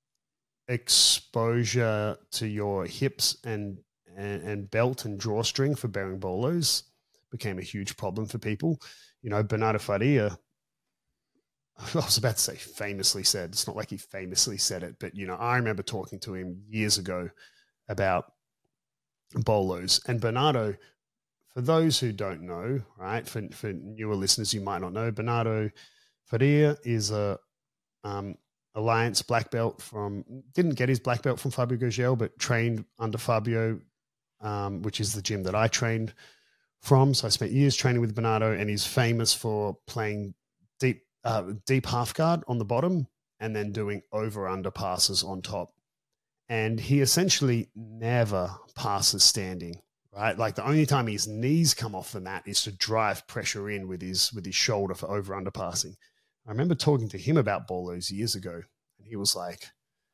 Speaker 2: exposure to your hips and belt and drawstring for bearing bolos became a huge problem for people. You know, Bernardo Faria, I was about to say famously said, it's not like he famously said it, but, you know, I remember talking to him years ago about bolos. And Bernardo, for those who don't know, right, for newer listeners, you might not know, Bernardo Faria is a Alliance black belt didn't get his black belt from Fabio Gurgel, but trained under Fabio, which is the gym that I trained from. So I spent years training with Bernardo, and he's famous for playing deep half guard on the bottom and then doing over-under passes on top. And he essentially never passes standing, right? Like the only time his knees come off the mat is to drive pressure in with his shoulder for over-under passing. I remember talking to him about bolos years ago, and he was like,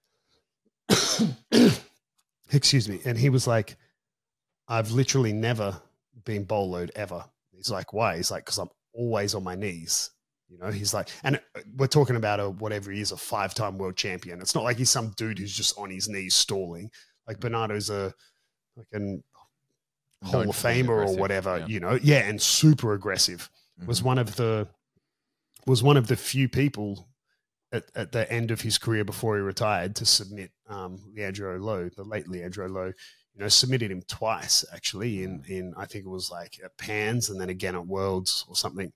Speaker 2: excuse me. And he was like, I've literally never been boloed ever. He's like, why? He's like, because I'm always on my knees. You know, he's like, and we're talking about whatever he is, a 5-time world champion. It's not like he's some dude who's just on his knees stalling. Like Bernardo's a Hall of Famer or whatever, you know. Yeah, and super aggressive. Was one of the few people at the end of his career before he retired to submit Leandro Lo, the late Leandro Lo. You know, submitted him twice actually in I think it was like at Pans and then again at Worlds or something.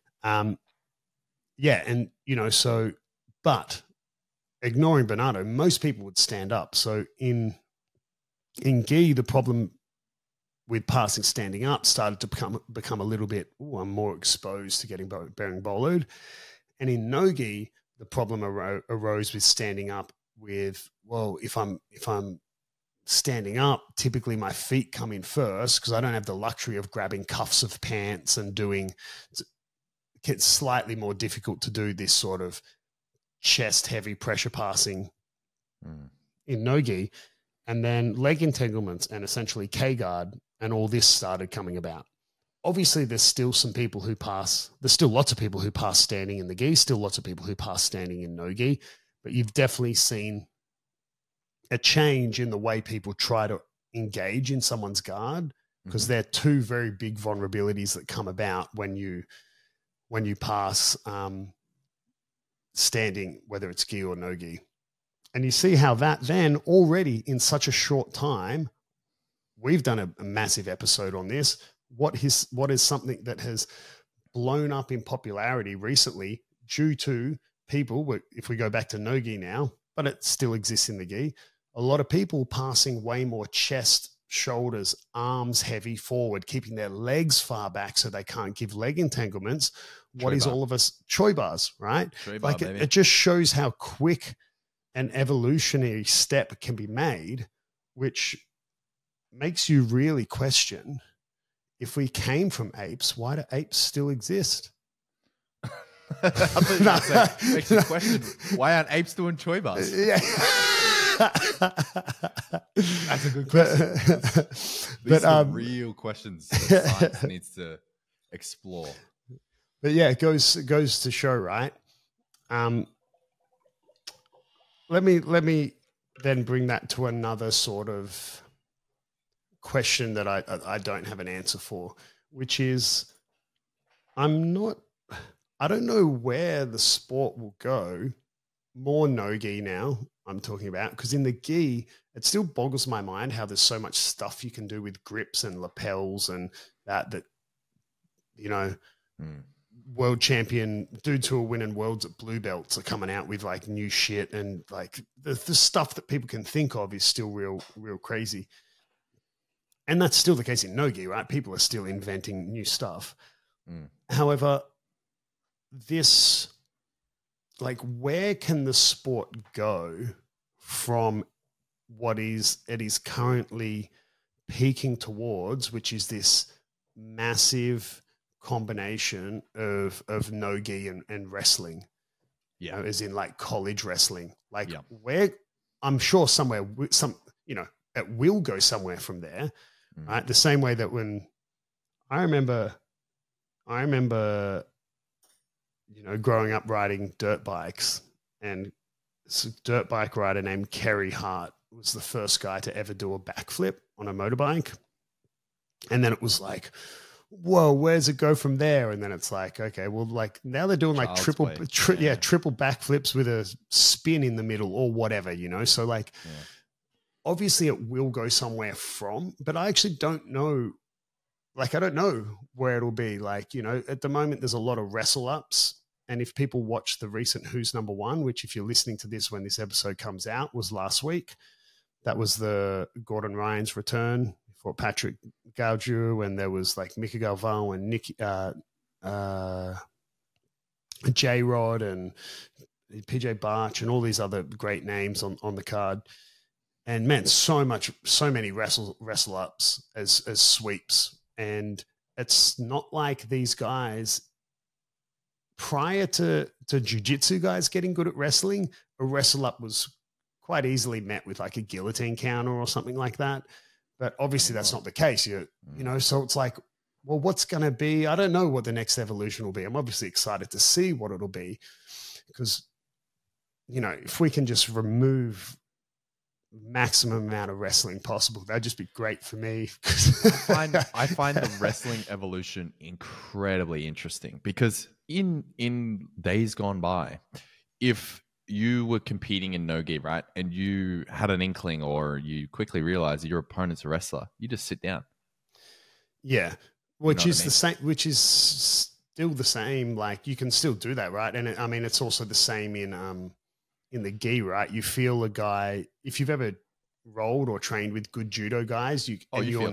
Speaker 2: Yeah, and, you know, so, but ignoring Bernardo, most people would stand up. So in gi, the problem with passing standing up started to become a little bit, I'm more exposed to getting bearing boloed. And in no gi, the problem arose with standing up with, well, if I'm standing up, typically my feet come in first because I don't have the luxury of grabbing cuffs of pants and doing... It's slightly more difficult to do this sort of chest heavy pressure passing in no gi, and then leg entanglements and essentially K-guard and all this started coming about. Obviously there's still some people who pass, there's still lots of people who pass standing in the gi, still lots of people who pass standing in no gi, but you've definitely seen a change in the way people try to engage in someone's guard because they're two very big vulnerabilities that come about when you pass standing, whether it's gi or no gi. And you see how that then already in such a short time, we've done a massive episode on this. What is something that has blown up in popularity recently due to people, if we go back to no gi now, but it still exists in the gi, a lot of people passing way more chest shoulders, arms heavy forward, keeping their legs far back so they can't give leg entanglements. What is all of us? Choi bars, right? Like it just shows how quick an evolutionary step can be made, which makes you really question, if we came from apes, why do apes still exist?
Speaker 1: I thought you were saying, makes you question, why aren't apes doing choi bars?
Speaker 2: Yeah.
Speaker 1: That's a good question. These are real questions that science needs to explore.
Speaker 2: But yeah, it goes to show, right? Let me then bring that to another sort of question that I don't have an answer for, which is I don't know where the sport will go. More no-gi now I'm talking about, because in the gi, it still boggles my mind how there's so much stuff you can do with grips and lapels and that, world champion dudes who are winning worlds at blue belts are coming out with like new shit, and like the stuff that people can think of is still real crazy. And that's still the case in no-gi, right? People are still inventing new stuff. However, this, like, where can the sport go from what it is currently peaking towards, which is this massive combination of no-gi and wrestling, as in like college wrestling, like where I'm sure somewhere it will go somewhere from there, right? The same way that when I remember, growing up riding dirt bikes, and this dirt bike rider named Kerry Hart was the first guy to ever do a backflip on a motorbike. And then it was like, whoa, where's it go from there? And then it's like, okay, well, like now they're doing like triple backflips with a spin in the middle or whatever, So like, obviously it will go somewhere from, but I actually don't know. Like, I don't know where it'll be. Like, at the moment there's a lot of wrestle ups. And if people watch the recent Who's Number One, which if you're listening to this when this episode comes out, was last week, that was the Gordon Ryan's return for Patrick Gaudieu, and there was like Mika Galvão and Nicky, J-Rod and PJ Barch and all these other great names on the card. And man, so many wrestle ups as sweeps. And it's not like these guys, prior to jiu-jitsu guys getting good at wrestling, a wrestle up was quite easily met with like a guillotine counter or something like that. But obviously that's not the case. So it's like, well, what's going to be? I don't know what the next evolution will be. I'm obviously excited to see what it'll be, because, if we can just remove maximum amount of wrestling possible, that'd just be great for me.
Speaker 1: I find the wrestling evolution incredibly interesting, because in days gone by, if you were competing in no-gi, right, and you had an inkling or you quickly realized that your opponent's a wrestler, you just sit down.
Speaker 2: Yeah, which is the same. Which is still the same. Like, you can still do that, right? And it's also the same in the gi, right? You feel a guy, if you've ever rolled or trained with good judo guys, you're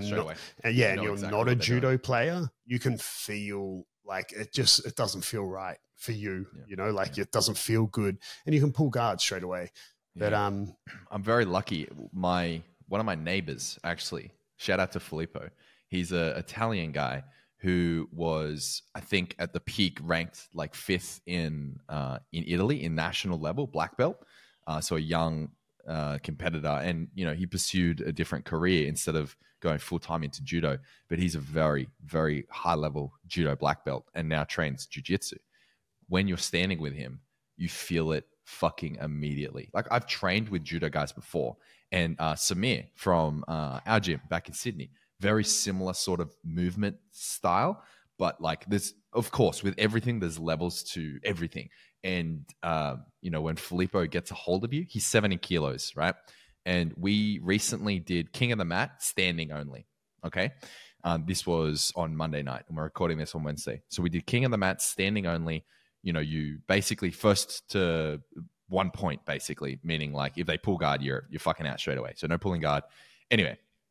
Speaker 2: not a judo player, you can feel like it doesn't feel right for you, it doesn't feel good, and you can pull guards straight away. But
Speaker 1: I'm very lucky. One of my neighbors, actually, shout out to Filippo. He's an Italian guy who was, I think, at the peak ranked like 5th in Italy in national level, black belt. So a young competitor, and he pursued a different career instead of going full time into judo. But he's a very, very high level judo black belt, and now trains jiu-jitsu. When you're standing with him, you feel it fucking immediately. Like, I've trained with judo guys before, and Samir from our gym back in Sydney, very similar sort of movement style, but like, there's, of course, with everything, there's levels to everything. And, when Filippo gets a hold of you, he's 70 kilos, right? And we recently did King of the Mat standing only. Okay. This was on Monday night, and we're recording this on Wednesday. So we did King of the Mat standing only. You basically first to 1 point, basically, meaning like if they pull guard, you're fucking out straight away. So no pulling guard. Anyway,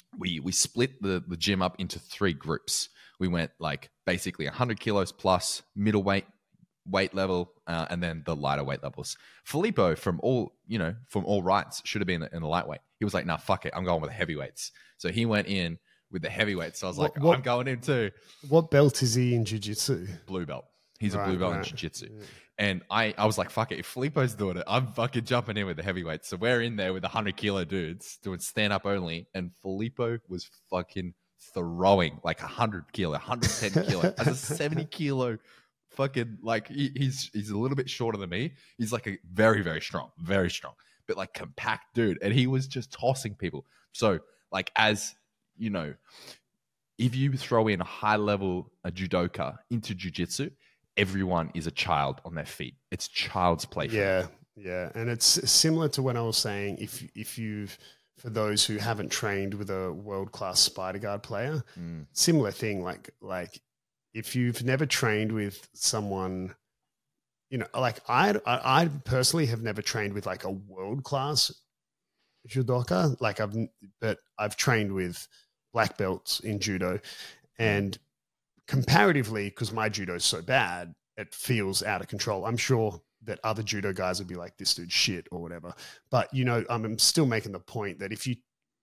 Speaker 1: we split the gym up into 3 groups. We went like basically 100 kilos plus, middleweight weight level, and then the lighter weight levels. Filippo, from all rights, should have been in the lightweight. He was like, nah, fuck it, I'm going with the heavyweights. So he went in with the heavyweights. So I was I'm going in too.
Speaker 2: What belt is he in jiu-jitsu?
Speaker 1: Blue belt. He's a blue belt in jiu-jitsu. Yeah. And I was like, fuck it, if Filippo's doing it, I'm fucking jumping in with the heavyweights. So we're in there with 100 kilo dudes doing stand-up only, and Filippo was fucking throwing like 100 kilo, 110 kilo, as a 70 kilo fucking, like, he's a little bit shorter than me. He's like a very, very strong, but like compact dude. And he was just tossing people. So like, as you know, if you throw in a high level judoka into jiu-jitsu, everyone is a child on their feet. It's child's play.
Speaker 2: Yeah. And it's similar to when I was saying, if you've, for those who haven't trained with a world-class Spider Guard player, similar thing, like if you've never trained with someone, you know, like I personally have never trained with like a world-class judoka. Like I've trained with black belts in judo, and comparatively, because my judo is so bad, it feels out of control. I'm sure that other judo guys would be like, this dude's shit or whatever. But, you know, I'm still making the point that if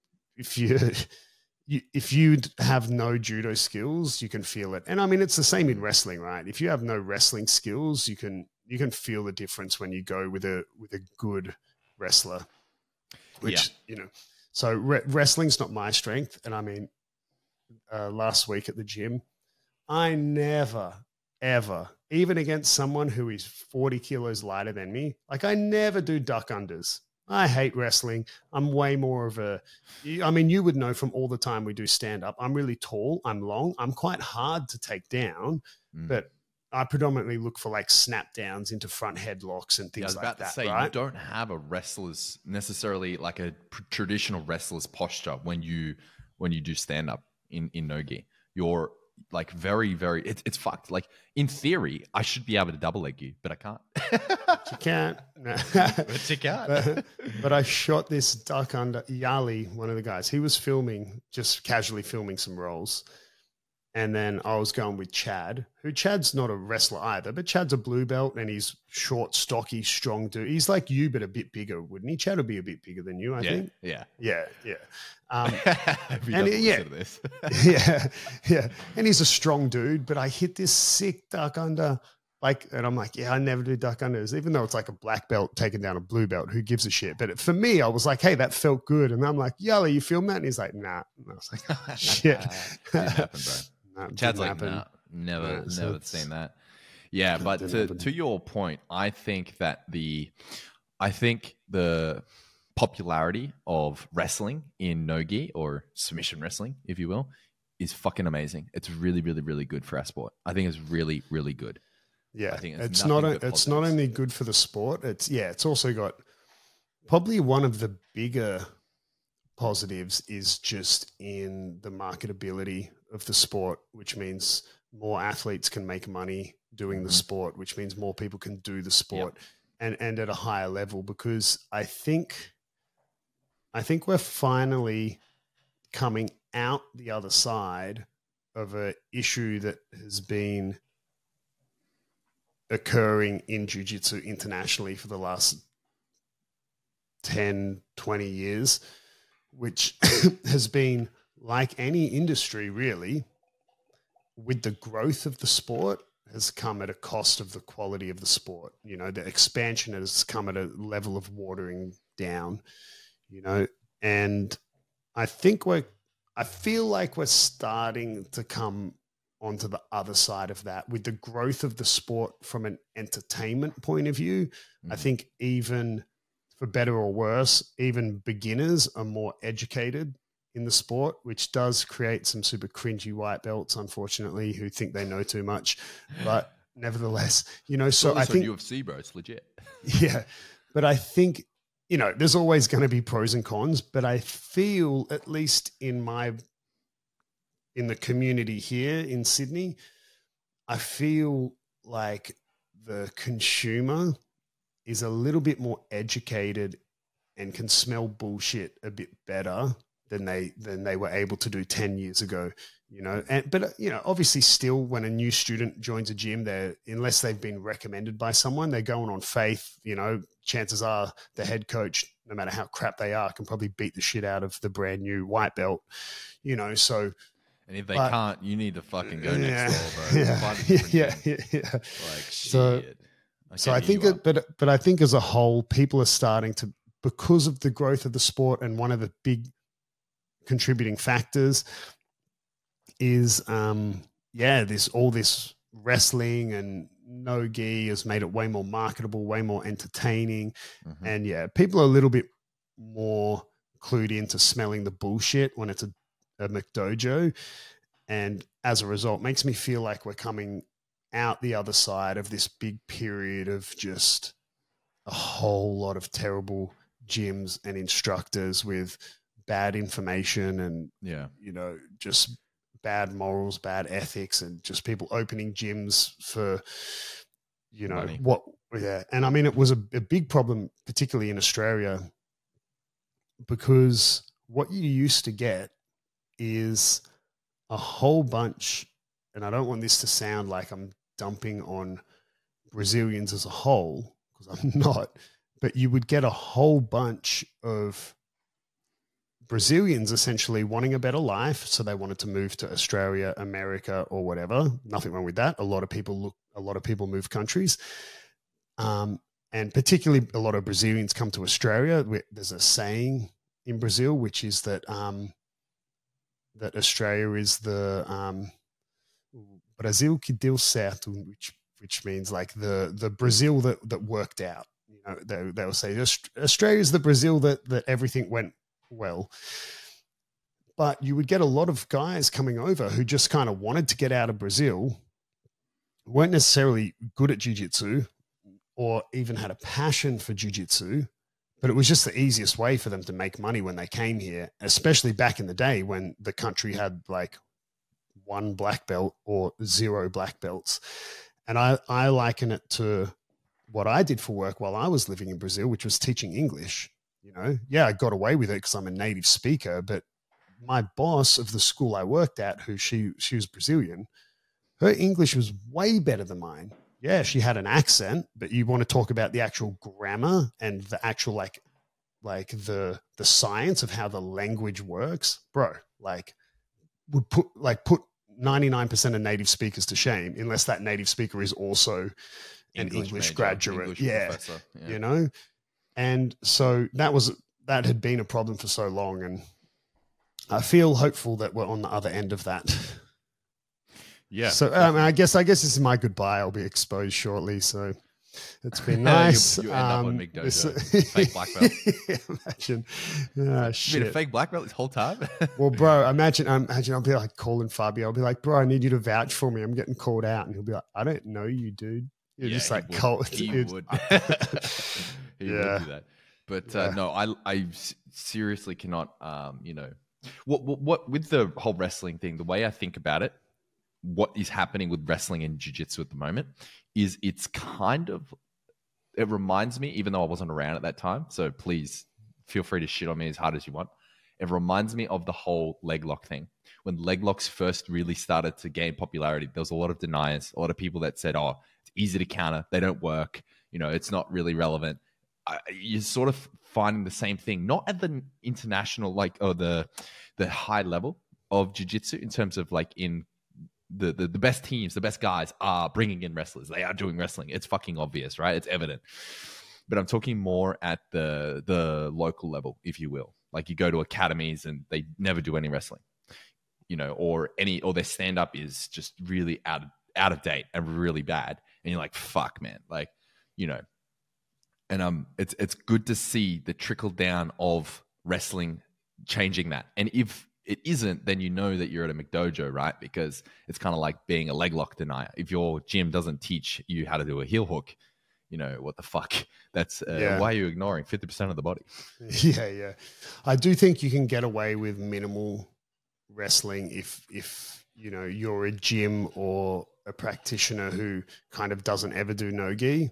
Speaker 2: you have no judo skills, you can feel it. And I mean, it's the same in wrestling, right? If you have no wrestling skills, you can feel the difference when you go with a good wrestler, which, you know, so wrestling's not my strength. And I mean, last week at the gym, I never, ever, even against someone who is 40 kilos lighter than me, like I never do duck unders. I hate wrestling. I'm way more of I mean, you would know from all the time we do stand up, I'm really tall, I'm long, I'm quite hard to take down, but I predominantly look for like snap downs into front headlocks and things like that. I was about to say, right?
Speaker 1: You don't have a wrestler's, necessarily like a traditional wrestler's posture when you do stand up in no-gi. You're like very, very, it's fucked. Like in theory, I should be able to double leg you, but I can't.
Speaker 2: You can't. No.
Speaker 1: But you can't.
Speaker 2: But I shot this duck under Yali, one of the guys. He was just casually filming some rolls. And then I was going with Chad, Chad's not a wrestler either, but Chad's a blue belt and he's short, stocky, strong dude. He's like you, but a bit bigger, wouldn't he? Chad would be a bit bigger than you, I think.
Speaker 1: Yeah.
Speaker 2: And
Speaker 1: this.
Speaker 2: yeah. And he's a strong dude, but I hit this sick duck under, and I'm like, I never do duck unders, even though it's like a black belt taking down a blue belt. Who gives a shit? But for me, I was like, hey, that felt good. And I'm like, Yalla, you film that? And he's like, nah. And I was like, shit.
Speaker 1: Didn't happen, bro. No, Chad's like, no, never seen that. Yeah, but to your point, I think the popularity of wrestling in no-gi, or submission wrestling, if you will, is fucking amazing. It's really, really, really good for our sport. I think it's really, really good.
Speaker 2: Yeah, I think it's not only good for the sport. It's also got probably one of the bigger positives is just in the marketability of the sport, which means more athletes can make money doing the sport, which means more people can do the sport and at a higher level, because I think we're finally coming out the other side of an issue that has been occurring in jiu-jitsu internationally for the last 10, 20 years, which has been, like any industry really, with the growth of the sport, has come at a cost of the quality of the sport. You know, the expansion has come at a level of watering down, you know, and I feel like we're starting to come onto the other side of that with the growth of the sport from an entertainment point of view. I think, even for better or worse, even beginners are more educated in the sport, which does create some super cringy white belts, unfortunately, who think they know too much. But nevertheless, you know, so I think
Speaker 1: UFC, bro, it's legit.
Speaker 2: Yeah. But I think, you know, there's always going to be pros and cons, but I feel, at least in the community here in Sydney, I feel like the consumer is a little bit more educated and can smell bullshit a bit better than they were able to do 10 years ago. But obviously still when a new student joins a gym, unless they've been recommended by someone, they're going on faith. Chances are the head coach, no matter how crap they are, can probably beat the shit out of the brand new white belt, so.
Speaker 1: And if they can't, you need to fucking go next door, bro.
Speaker 2: Yeah.
Speaker 1: Like, shit.
Speaker 2: So I think but I think as a whole, people are starting to, because of the growth of the sport, and one of the big contributing factors is this wrestling and no-gi has made it way more marketable, way more entertaining. Mm-hmm. And people are a little bit more clued into smelling the bullshit when it's a McDojo. And as a result, makes me feel like we're coming out the other side of this big period of just a whole lot of terrible gyms and instructors with bad information and, just bad morals, bad ethics, and just people opening gyms for,
Speaker 1: money.
Speaker 2: And I mean, it was a big problem, particularly in Australia, because what you used to get is a whole bunch, and I don't want this to sound like I'm dumping on Brazilians as a whole, because I'm not, but you would get a whole bunch of Brazilians essentially wanting a better life. So they wanted to move to Australia, America, or whatever. Nothing wrong with that. A lot of people move countries. And particularly a lot of Brazilians come to Australia. There's a saying in Brazil, which is that that Australia is the Brasil que deu certo, which means like the Brazil that worked out. They'll say Australia is the Brazil that everything went well. But you would get a lot of guys coming over who just kind of wanted to get out of Brazil, weren't necessarily good at jiu-jitsu or even had a passion for jiu-jitsu, but it was just the easiest way for them to make money when they came here, especially back in the day when the country had like 1 black belt or 0 black belts. And I liken it to what I did for work while I was living in Brazil, which was teaching English. I got away with it because I'm a native speaker, but my boss of the school I worked at, who she was Brazilian, her English was way better than mine. Yeah, she had an accent, but you want to talk about the actual grammar and the actual like the science of how the language works, bro, would put 99% of native speakers to shame, unless that native speaker is also an English graduate.
Speaker 1: Professor.
Speaker 2: And so that had been a problem for so long. And I feel hopeful that we're on the other end of that.
Speaker 1: Yeah.
Speaker 2: So I guess this is my goodbye. I'll be exposed shortly. So it's been nice.
Speaker 1: you end up on McDojo. Fake black belt.
Speaker 2: Imagine.
Speaker 1: Shit. Been a fake black belt this whole time?
Speaker 2: Well, bro, imagine I'll be like calling Fabio. I'll be like, bro, I need you to vouch for me. I'm getting called out. And he'll be like, I don't know you, dude. You're just like cold.
Speaker 1: He would. He would do that. But no, I seriously cannot, what with the whole wrestling thing, the way I think about it, what is happening with wrestling and jiu-jitsu at the moment is it reminds me, even though I wasn't around at that time, so please feel free to shit on me as hard as you want. It reminds me of the whole leg lock thing. When leg locks first really started to gain popularity, there was a lot of deniers, a lot of people that said, oh, it's easy to counter, they don't work, it's not really relevant. You're sort of finding the same thing, not at the international, or the high level of jiu-jitsu in terms of in the best teams, the best guys are bringing in wrestlers. They are doing wrestling. It's fucking obvious, right? It's evident. But I'm talking more at the local level, if you will. Like you go to academies and they never do any wrestling, or their stand-up is just really out of date and really bad. And you're like, fuck, man. And it's good to see the trickle down of wrestling changing that. And if it isn't, then you know that you're at a McDojo, right? Because it's kind of like being a leg lock denier. If your gym doesn't teach you how to do a heel hook, what the fuck? That's why are you ignoring 50% of the body?
Speaker 2: Yeah. I do think you can get away with minimal wrestling if you're a gym or a practitioner who kind of doesn't ever do no-gi.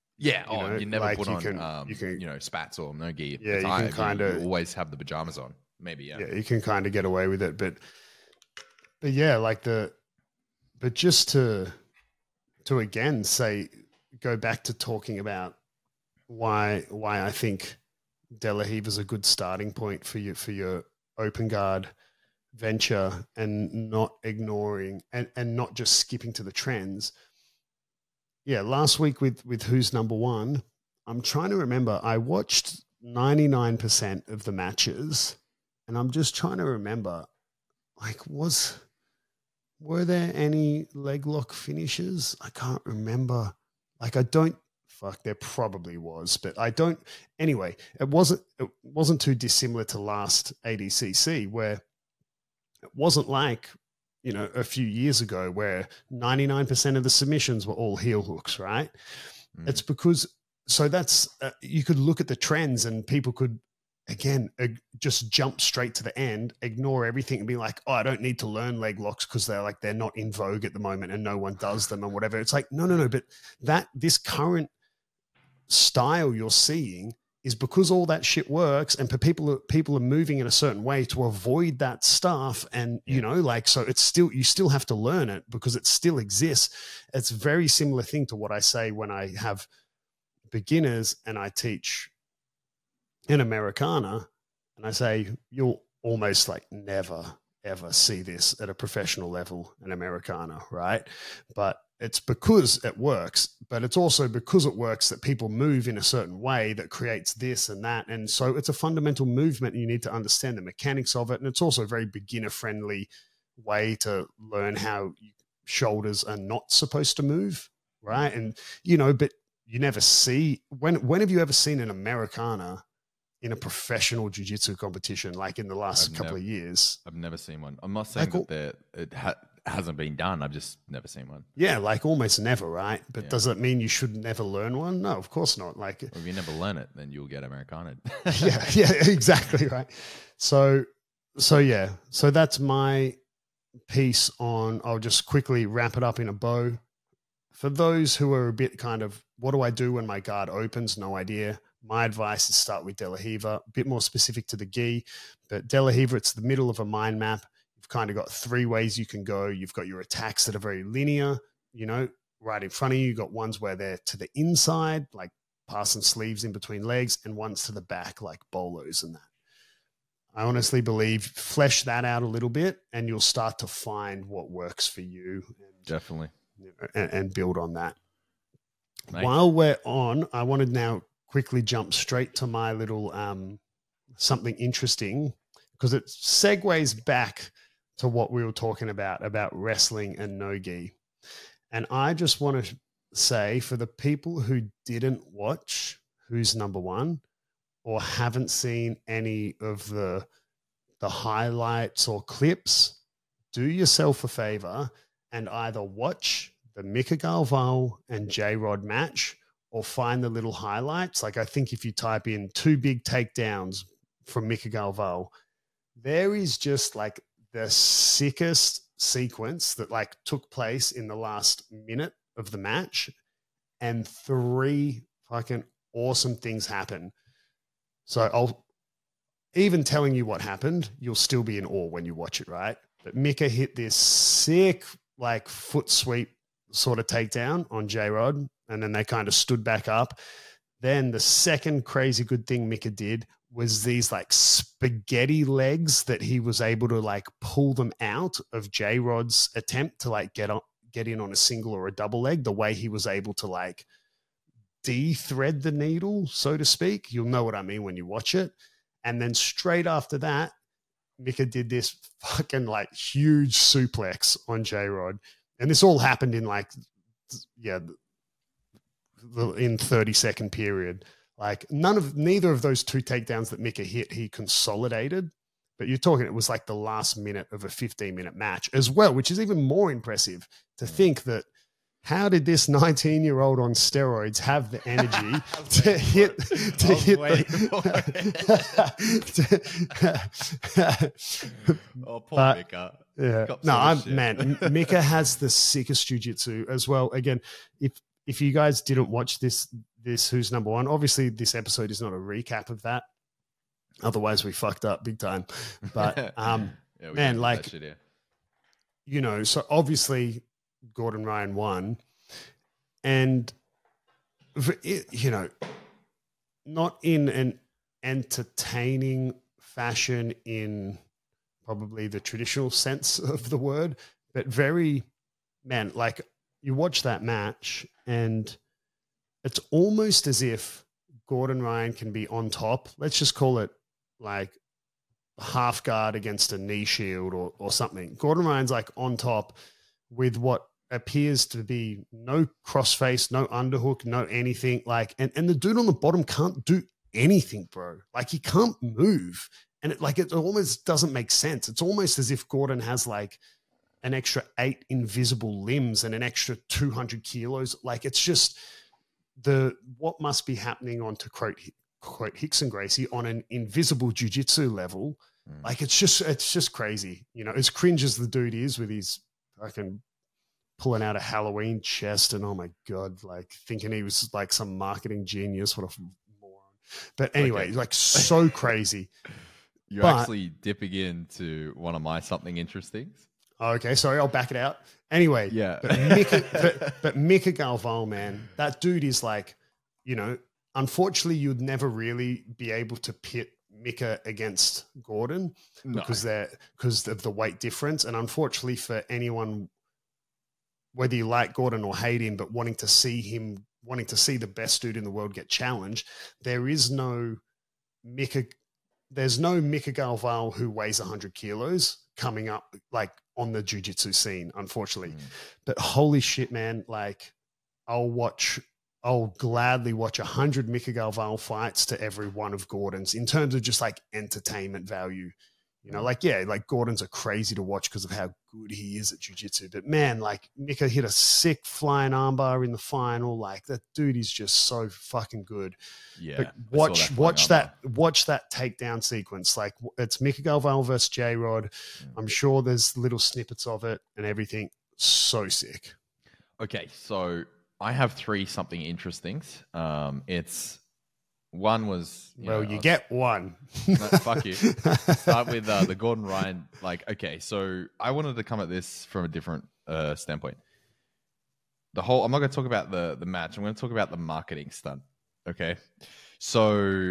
Speaker 1: Yeah, you never put on spats or no-gi.
Speaker 2: Yeah, you can kind of
Speaker 1: always have the pajamas on. Maybe, yeah.
Speaker 2: Yeah, you can kind of get away with it, but yeah, like but just to again go back to talking about why I think De La Riva is a good starting point for your open guard venture, and not ignoring and not just skipping to the trends. Yeah, last week with Who's Number One, I'm trying to remember. I watched 99% of the matches, and I'm just trying to remember, like, were there any leg lock finishes? I can't remember. Like, there probably was, but I don't. Anyway, it wasn't too dissimilar to last ADCC, where it wasn't like, a few years ago where 99% of the submissions were all heel hooks, right? It's because, so that's, you could look at the trends and people could, again, just jump straight to the end, ignore everything and be like, oh, I don't need to learn leg locks because they're not in vogue at the moment and no one does them and whatever. It's like, no, but this current style you're seeing is because all that shit works, and people are moving in a certain way to avoid that stuff. And, so you still have to learn it because it still exists. It's a very similar thing to what I say when I have beginners and I teach in Americana, and I say, you'll almost like never, ever see this at a professional level in Americana, right? But it's because it works, but it's also because it works that people move in a certain way that creates this and that. And so it's a fundamental movement, and you need to understand the mechanics of it. And it's also a very beginner-friendly way to learn how shoulders are not supposed to move, right? And, but you never see, when have you ever seen an Americana in a professional jiu-jitsu competition, like in the last couple of years?
Speaker 1: I've never seen one. I'm not saying that it hasn't been done. I've just never seen one.
Speaker 2: Yeah, like almost never, right? But does that mean you should never learn one? No, of course not. Like,
Speaker 1: if you never learn it, then you'll get Americana'd.
Speaker 2: yeah, exactly, right. So that's my piece on. I'll just quickly wrap it up in a bow. For those who are a bit kind of, what do I do when my guard opens? No idea. My advice is start with De La Riva, a bit more specific to the gi, but De La Riva, it's the middle of a mind map. You've kind of got three ways you can go. You've got your attacks that are very linear, right in front of you. You've got ones where they're to the inside, like passing sleeves in between legs, and ones to the back, like bolos and that. I honestly believe flesh that out a little bit and you'll start to find what works for you.
Speaker 1: Definitely.
Speaker 2: And build on that.
Speaker 1: Nice.
Speaker 2: While we're on, I want to now quickly jump straight to my little something interesting, because it segues back to what we were talking about wrestling and no-gi. And I just want to say, for the people who didn't watch Who's Number One or haven't seen any of the highlights or clips, do yourself a favor and either watch the Mika Galvao and J-Rod match or find the little highlights. Like, I think if you type in 2 big takedowns from Mika Galvao, there is just like the sickest sequence that like took place in the last minute of the match, and 3 fucking awesome things happen. So I'll even telling you what happened, you'll still be in awe when you watch it, right? But Mika hit this sick like foot sweep sort of takedown on J-Rod, and then they kind of stood back up. Then the second crazy good thing Mika did was these like spaghetti legs that he was able to like pull them out of J-Rod's attempt to like get in on a single or a double leg, the way he was able to like de-thread the needle, so to speak. You'll know what I mean when you watch it. And then straight after that, Mika did this fucking like huge suplex on J-Rod. And this all happened in like, in 30-second period. Like neither of those 2 takedowns that Mika hit, he consolidated. But you're talking, it was like the last minute of a 15-minute match as well, which is even more impressive to think that. How did this 19-year-old on steroids have the energy to hit?
Speaker 1: Oh, poor Mika.
Speaker 2: Yeah, Mika has the sickest jiu-jitsu as well. Again, if you guys didn't watch this Who's Number One, obviously this episode is not a recap of that. Otherwise, we fucked up big time. But
Speaker 1: Yeah, we
Speaker 2: man,
Speaker 1: did
Speaker 2: like,
Speaker 1: that shit, yeah.
Speaker 2: you know, so obviously Gordon Ryan won, and you know, not in an entertaining fashion in probably the traditional sense of the word, but very, man, like you watch that match and it's almost as if Gordon Ryan can be on top. Let's just call it like half guard against a knee shield or something. Gordon Ryan's like on top with what appears to be no crossface, no underhook, no anything. Like, and the dude on the bottom can't do anything, bro. Like he can't move. And it almost doesn't make sense. It's almost as if Gordon has like an extra 8 invisible limbs and an extra 200 kilos. Like it's just what must be happening on, to quote Rickson Gracie, on an invisible jiu-jitsu level. Like it's just crazy. You know, as cringe as the dude is with his fucking pulling out a Halloween chest and oh my God, like thinking he was like some marketing genius. What a moron. But anyway, like so crazy.
Speaker 1: You're actually dipping into one of my something interesting.
Speaker 2: Okay, sorry, I'll back it out. Anyway,
Speaker 1: yeah.
Speaker 2: But Mika Galval, man, that dude is like, you know, unfortunately you'd never really be able to pit Mika against Gordon because of the weight difference. And unfortunately for anyone, whether you like Gordon or hate him, but wanting to see the best dude in the world get challenged, there's no Mika Galval who weighs 100 kilos coming up like on the jiu-jitsu scene, unfortunately. But holy shit, man, like I'll gladly watch 100 Mika Galval fights to every one of Gordon's in terms of just like entertainment value. You know, like, yeah, like Gordon's are crazy to watch because of how good he is at jiu-jitsu. But man, like Mika hit a sick flying armbar in the final. Like that dude is just so fucking good.
Speaker 1: Yeah.
Speaker 2: But watch that takedown sequence. Like it's Mika Galval versus J-Rod. I'm sure there's little snippets of it and everything. So sick.
Speaker 1: Okay, so I have 3 something interesting. It's one was
Speaker 2: you get one.
Speaker 1: No, fuck you. Start with the Gordon Ryan. Like, okay, so I wanted to come at this from a different standpoint. I'm not going to talk about the match. I'm going to talk about the marketing stunt. Okay, so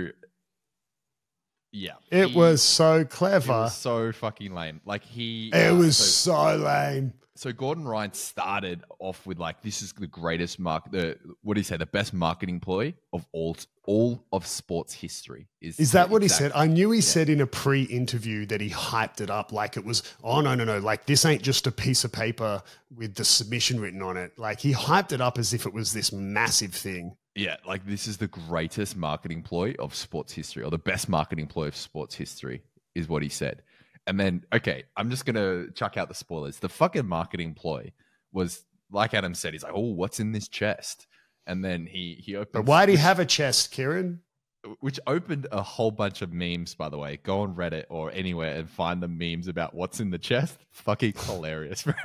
Speaker 1: yeah,
Speaker 2: it was so clever. It was
Speaker 1: so fucking lame. Like
Speaker 2: it was so lame.
Speaker 1: So Gordon Ryan started off with like, this is the greatest the best marketing ploy of all of sports history. Is
Speaker 2: that what he said? I knew he said in a pre-interview that he hyped it up like it was, oh no, like this ain't just a piece of paper with the submission written on it. Like he hyped it up as if it was this massive thing.
Speaker 1: Yeah, like this is the greatest marketing ploy of sports history, or the best marketing ploy of sports history, is what he said. And then, okay, I'm just going to chuck out the spoilers. The fucking marketing ploy was, like Adam said, he's like, oh, what's in this chest? And then he opened...
Speaker 2: But why do you have a chest, Kieran?
Speaker 1: Which opened a whole bunch of memes, by the way. Go on Reddit or anywhere and find the memes about what's in the chest. Fucking hilarious, bro.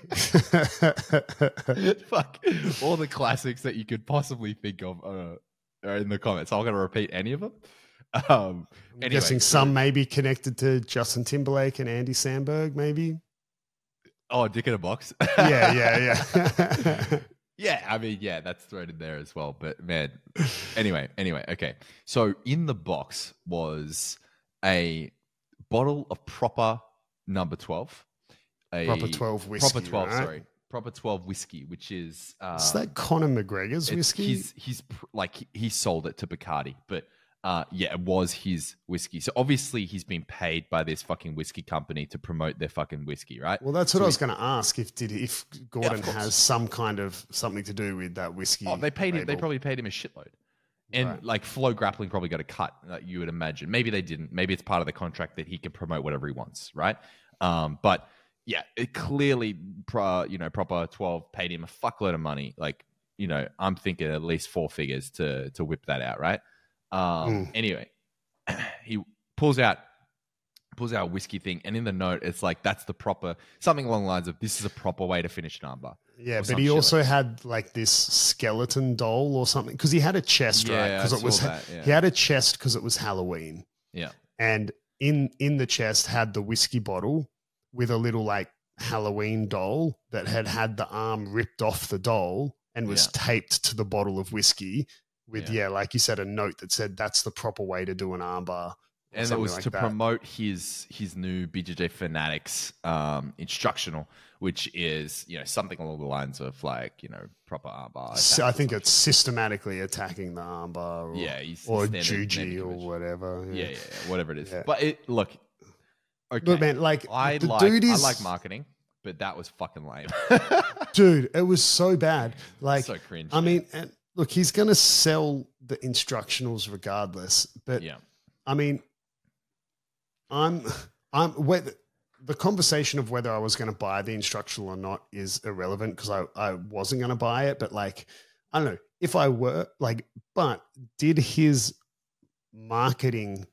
Speaker 1: Fuck. All the classics that you could possibly think of are in the comments. I'm not going to repeat any of them.
Speaker 2: I'm guessing some may be connected to Justin Timberlake and Andy Samberg, maybe.
Speaker 1: Oh, Dick in a Box.
Speaker 2: Yeah.
Speaker 1: Yeah, I mean, yeah, that's thrown in there as well. But man, anyway, okay. So in the box was a bottle of proper number 12.
Speaker 2: Proper 12 whiskey.
Speaker 1: Proper 12,
Speaker 2: right?
Speaker 1: sorry. Proper 12 whiskey, which is...
Speaker 2: is that Conor McGregor's whiskey?
Speaker 1: He sold it to Bacardi, but... yeah, it was his whiskey. So obviously he's been paid by this fucking whiskey company to promote their fucking whiskey, right?
Speaker 2: Well, that's what I was going to ask. If Gordon has some kind of something to do with that whiskey.
Speaker 1: Oh, they paid him. They probably paid him a shitload. And
Speaker 2: right.
Speaker 1: like Flow Grappling probably got a cut, you would imagine. Maybe they didn't. Maybe it's part of the contract that he can promote whatever he wants, right? But yeah, it clearly, proper 12 paid him a fuckload of money. Like, I'm thinking at least 4 figures to whip that out, right? Anyway, he pulls out a whiskey thing, and in the note it's like, that's the proper, something along the lines of, this is a proper way to finish an armbar.
Speaker 2: Yeah, but he also had like this skeleton doll or something, because he had a chest, right? Because he had a chest because it was Halloween.
Speaker 1: Yeah.
Speaker 2: and in the chest had the whiskey bottle with a little like Halloween doll that had the arm ripped off the doll and was taped to the bottle of whiskey with, like you said, a note that said that's the proper way to do an armbar.
Speaker 1: And it was like to promote his new BJJ Fanatics instructional, which is, you know, something along the lines of like, you know, proper armbar.
Speaker 2: I think it's systematically attacking the armbar or juji or whatever.
Speaker 1: Yeah, whatever it is. Yeah. But look, okay.
Speaker 2: Look, man, like
Speaker 1: I like marketing, but that was fucking lame.
Speaker 2: Dude, it was so bad. Like,
Speaker 1: so cringe.
Speaker 2: I mean, look, he's going to sell the instructionals regardless, but I mean, the conversation of whether I was going to buy the instructional or not is irrelevant because I wasn't going to buy it. But like, I don't know if I were like, but did his marketing,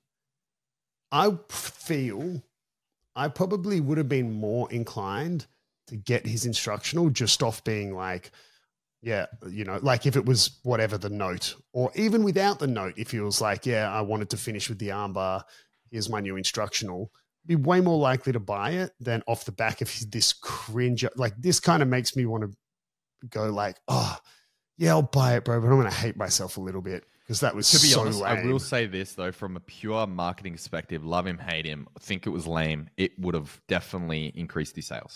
Speaker 2: I feel I probably would have been more inclined to get his instructional just off being like, yeah, you know, like if it was whatever the note or even without the note, if he was like, yeah, I wanted to finish with the armbar. Here's my new instructional, be way more likely to buy it than off the back of this cringe. Like this kind of makes me want to go like, oh, yeah, I'll buy it, bro. But I'm going to hate myself a little bit because that was so honest, lame.
Speaker 1: I will say this though, from a pure marketing perspective, love him, hate him, think it was lame. It would have definitely increased his sales.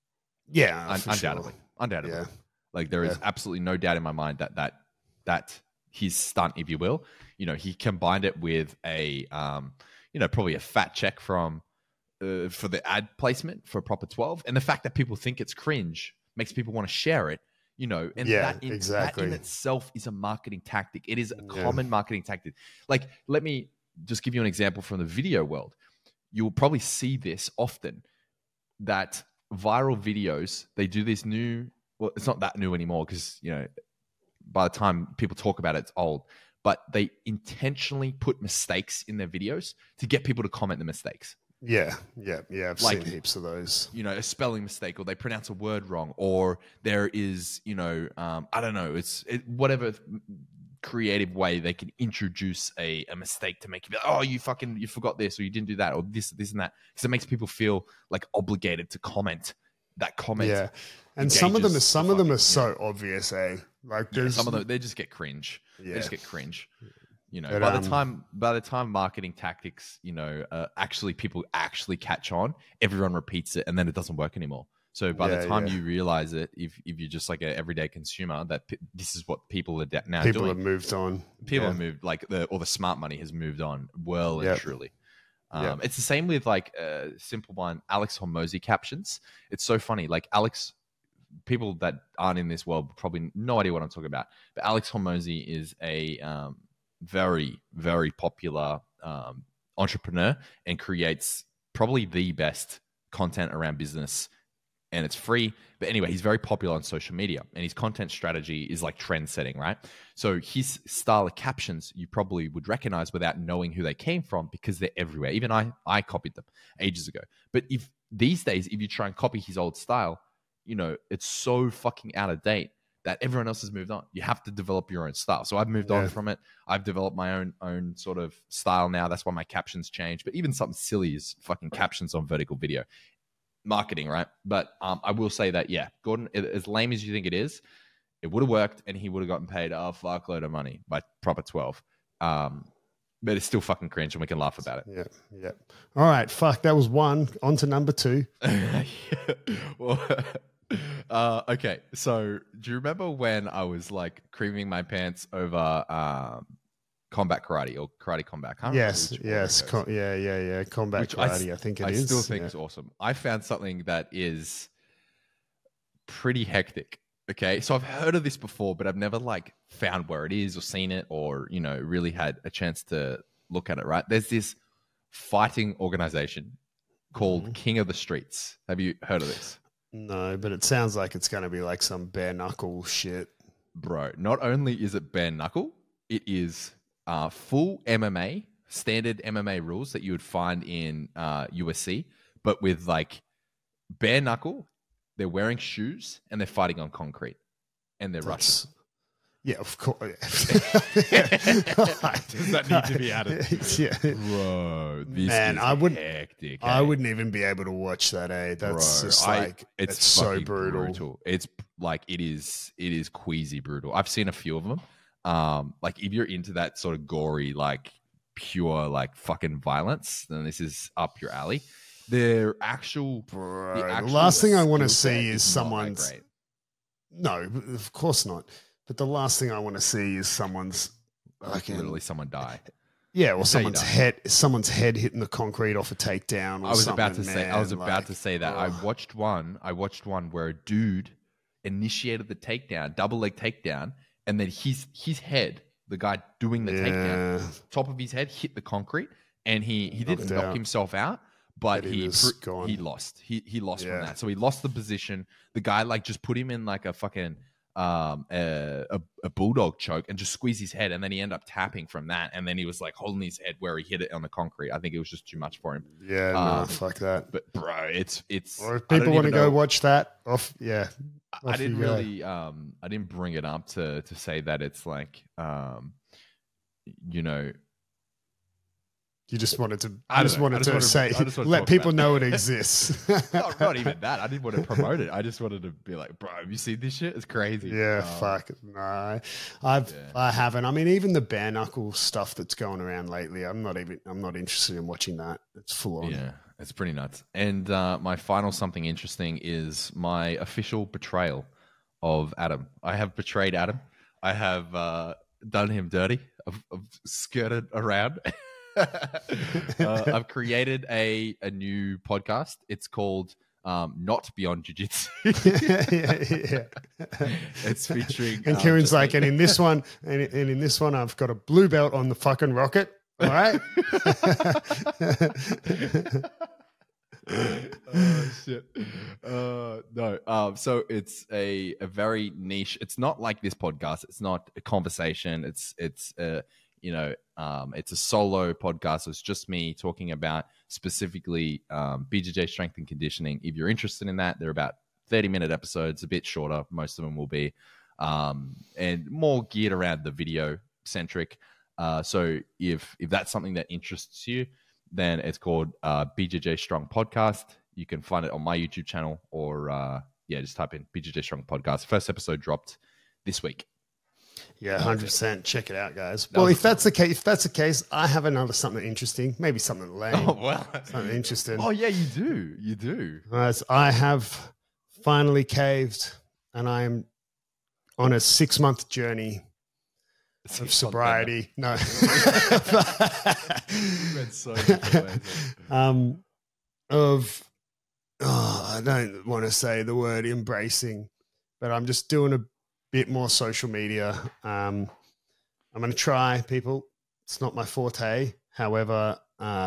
Speaker 2: Yeah,
Speaker 1: undoubtedly.
Speaker 2: Sure.
Speaker 1: Undoubtedly. Yeah. Like there is absolutely no doubt in my mind that his stunt, if you will, you know, he combined it with a, you know, probably a fat check from for the ad placement for Proper 12. And the fact that people think it's cringe makes people want to share it, you know, and that in itself is a marketing tactic. It is a common marketing tactic. Like, let me just give you an example from the video world. You will probably see this often, that viral videos, they do this new, well, it's not that new anymore because, you know, by the time people talk about it, it's old. But they intentionally put mistakes in their videos to get people to comment the mistakes.
Speaker 2: Yeah. I've seen heaps of those.
Speaker 1: You know, a spelling mistake, or they pronounce a word wrong, or there is, you know, I don't know, whatever creative way they can introduce a mistake to make you be like, oh, you forgot this, or you didn't do that, or this and that, because it makes people feel like obligated to comment that comment.
Speaker 2: Yeah, and some of them are so obvious, eh? Like
Speaker 1: some of them, they just get cringe. Yeah. They just get cringe. You know, but, by the time marketing tactics, you know, people actually catch on, everyone repeats it, and then it doesn't work anymore. So by the time you realize it, if you're just like an everyday consumer, that this is what people are now doing.
Speaker 2: People have moved on.
Speaker 1: People have moved, like the smart money has moved on well and truly. It's the same with like simple one, Alex Hormozi captions. It's so funny. Like people that aren't in this world probably no idea what I'm talking about. But Alex Hormozi is a very, very popular entrepreneur and creates probably the best content around business, and it's free. But anyway, he's very popular on social media, and his content strategy is like trend setting, right? So his style of captions you probably would recognize without knowing who they came from, because they're everywhere. Even I copied them ages ago. But if these days, if you try and copy his old style, you know, it's so fucking out of date that everyone else has moved on. You have to develop your own style. So I've moved on from it. I've developed my own sort of style now. That's why my captions change. But even something silly is fucking captions on vertical video. Marketing, right? But I will say that, Gordon, as lame as you think it is, it would have worked and he would have gotten paid a fuckload of money by Proper 12. But it's still fucking cringe and we can laugh about it.
Speaker 2: Yeah. All right, fuck, that was one. On to number two.
Speaker 1: Well, okay, so do you remember when I was like creaming my pants over combat karate or karate combat?
Speaker 2: Yes. Combat karate, I think it is.
Speaker 1: I still think it's awesome. I found something that is pretty hectic. Okay, so I've heard of this before, but I've never like found where it is or seen it or, you know, really had a chance to look at it, right? There's this fighting organization called King of the Streets. Have you heard of this?
Speaker 2: No, but it sounds like it's going to be like some bare knuckle shit.
Speaker 1: Bro, not only is it bare knuckle, it is full MMA, standard MMA rules that you would find in USC, but with like bare knuckle, they're wearing shoes and they're fighting on concrete and they're Russian.
Speaker 2: Yeah, of course.
Speaker 1: Does that need to be added?
Speaker 2: Yeah.
Speaker 1: Bro, this
Speaker 2: Man,
Speaker 1: is
Speaker 2: I wouldn't-
Speaker 1: hectic.
Speaker 2: I
Speaker 1: eh?
Speaker 2: wouldn't even be able to watch that. That's
Speaker 1: Bro,
Speaker 2: just like it's so
Speaker 1: fucking
Speaker 2: brutal.
Speaker 1: It's like it is queasy brutal. I've seen a few of them. Like if you're into that sort of gory, like pure, like fucking violence, then this is up your alley. The actual
Speaker 2: last thing I want to
Speaker 1: skill set
Speaker 2: see is
Speaker 1: not that
Speaker 2: someone's.
Speaker 1: great.
Speaker 2: No, of course not. But the last thing I want to see is someone's
Speaker 1: Like literally someone die.
Speaker 2: yeah, or
Speaker 1: That's how you
Speaker 2: someone's head hitting the concrete off a takedown. Or
Speaker 1: I was about to
Speaker 2: something,
Speaker 1: say. I was
Speaker 2: man,
Speaker 1: about to say that. I
Speaker 2: ugh.
Speaker 1: watched one where a dude initiated the takedown, double leg takedown, and then his head, the guy doing the takedown, top of his head hit the concrete, and he didn't knock himself out, but he lost. He lost from that. So he lost the position. The guy like just put him in like a fucking a bulldog choke and just squeezed his head, and then he ended up tapping from that, and then he was like holding his head where he hit it on the concrete. I think it was just too much for him.
Speaker 2: Yeah, no, fuck that.
Speaker 1: But bro, it's
Speaker 2: or if people want to go watch that off,
Speaker 1: I didn't really I didn't bring it up to say that it's like you know,
Speaker 2: you just wanted to.
Speaker 1: Let
Speaker 2: people know it exists.
Speaker 1: not even that. I didn't want to promote it. I just wanted to be like, bro, have you seen this shit? It's crazy.
Speaker 2: Yeah, fuck. No, I haven't. I mean, even the bare knuckle stuff that's going around lately, I'm not interested in watching that. It's full on.
Speaker 1: Yeah, it's pretty nuts. And my final something interesting is my official betrayal of Adam. I have betrayed Adam. I have done him dirty. I've skirted around. I've created a new podcast. It's called Not Beyond Jiu-Jitsu. It's featuring
Speaker 2: and Kieran's like, and in this one, and in this one, I've got a blue belt on the fucking rocket. All right.
Speaker 1: Oh shit. No. So it's a very niche. It's not like this podcast. It's not a conversation. It's it's a solo podcast. So it's just me talking about specifically BJJ strength and conditioning. If you're interested in that, they're about 30-minute episodes, a bit shorter. Most of them will be, and more geared around the video centric. So if that's something that interests you, then it's called BJJ Strong Podcast. You can find it on my YouTube channel, or just type in BJJ Strong Podcast. First episode dropped this week.
Speaker 2: Yeah, 100%. Check it out, guys. Well, if that's the case, I have another something interesting, maybe something lame.
Speaker 1: Oh well,
Speaker 2: something interesting.
Speaker 1: Oh yeah, you do.
Speaker 2: I have finally caved, and I'm on a 6-month journey of sobriety. No, I don't want to say the word embracing, but I'm just doing a bit more social media. I'm going to try, people. It's not my forte. However,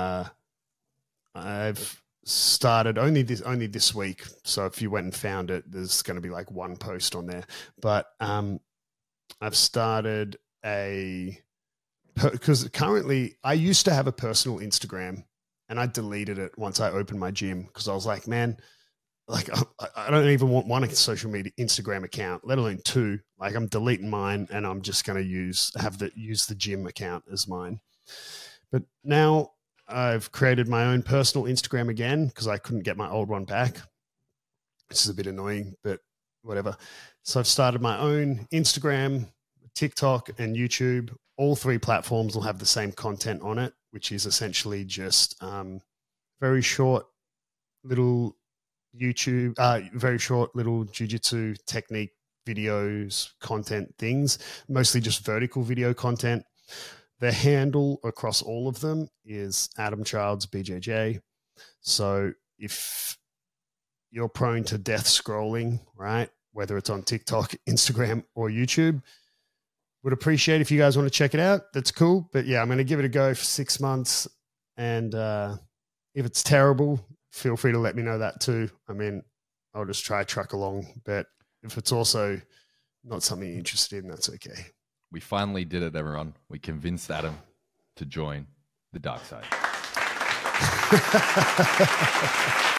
Speaker 2: I've started only this week. So if you went and found it, there's going to be like one post on there. But I've started because currently I used to have a personal Instagram, and I deleted it once I opened my gym because I was like, man, like I don't even want one social media Instagram account, let alone two. Like I'm deleting mine, and I'm just going to use the gym account as mine. But now I've created my own personal Instagram again because I couldn't get my old one back. This is a bit annoying, but whatever. So I've started my own Instagram, TikTok, and YouTube. All 3 platforms will have the same content on it, which is essentially just very short little YouTube, very short little jiu-jitsu technique videos, content things, mostly just vertical video content. The handle across all of them is Adam Childs BJJ. So if you're prone to death scrolling, right, whether it's on TikTok, Instagram, or YouTube, would appreciate if you guys want to check it out. That's cool. But yeah, I'm going to give it a go for 6 months. And if it's terrible, feel free to let me know that too. I mean, I'll just try truck along. But if it's also not something you're interested in, that's okay.
Speaker 1: We finally did it, everyone. We convinced Adam to join the dark side.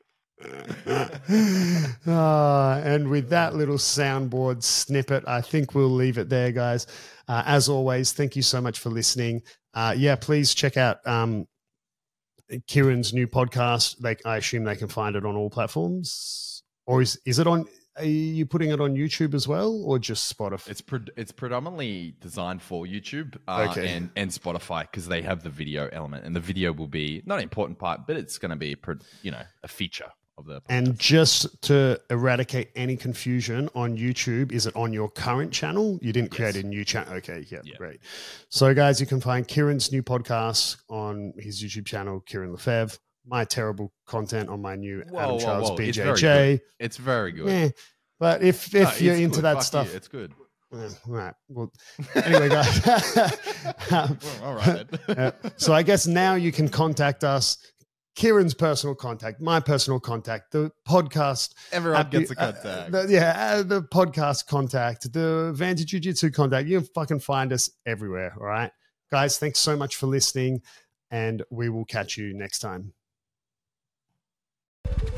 Speaker 2: And with that little soundboard snippet, I think we'll leave it there, guys. As always, thank you so much for listening. Please check out Kieran's new podcast. I assume they can find it on all platforms, or is it on? Are you putting it on YouTube as well, or just Spotify?
Speaker 1: It's predominantly designed for YouTube and Spotify because they have the video element, and the video will be not an important part, but it's going to be a feature of the podcast.
Speaker 2: And just to eradicate any confusion, on YouTube, is it on your current channel? You didn't create a new channel? Okay, yeah, great. So, guys, you can find Kieran's new podcast on his YouTube channel, Kieran Lefebvre. My terrible content on my new Adam Charles BJJ.
Speaker 1: It's very good.
Speaker 2: Yeah, but if you're into
Speaker 1: good.
Speaker 2: that
Speaker 1: Fuck
Speaker 2: stuff,
Speaker 1: you. It's good.
Speaker 2: All right. Well, anyway, guys.
Speaker 1: All right.
Speaker 2: So I guess now you can contact us. Kieran's personal contact, my personal contact, the podcast.
Speaker 1: Everyone gets a contact.
Speaker 2: The podcast contact, the Vantage Jiu-Jitsu contact. You can fucking find us everywhere. All right, guys. Thanks so much for listening, and we will catch you next time.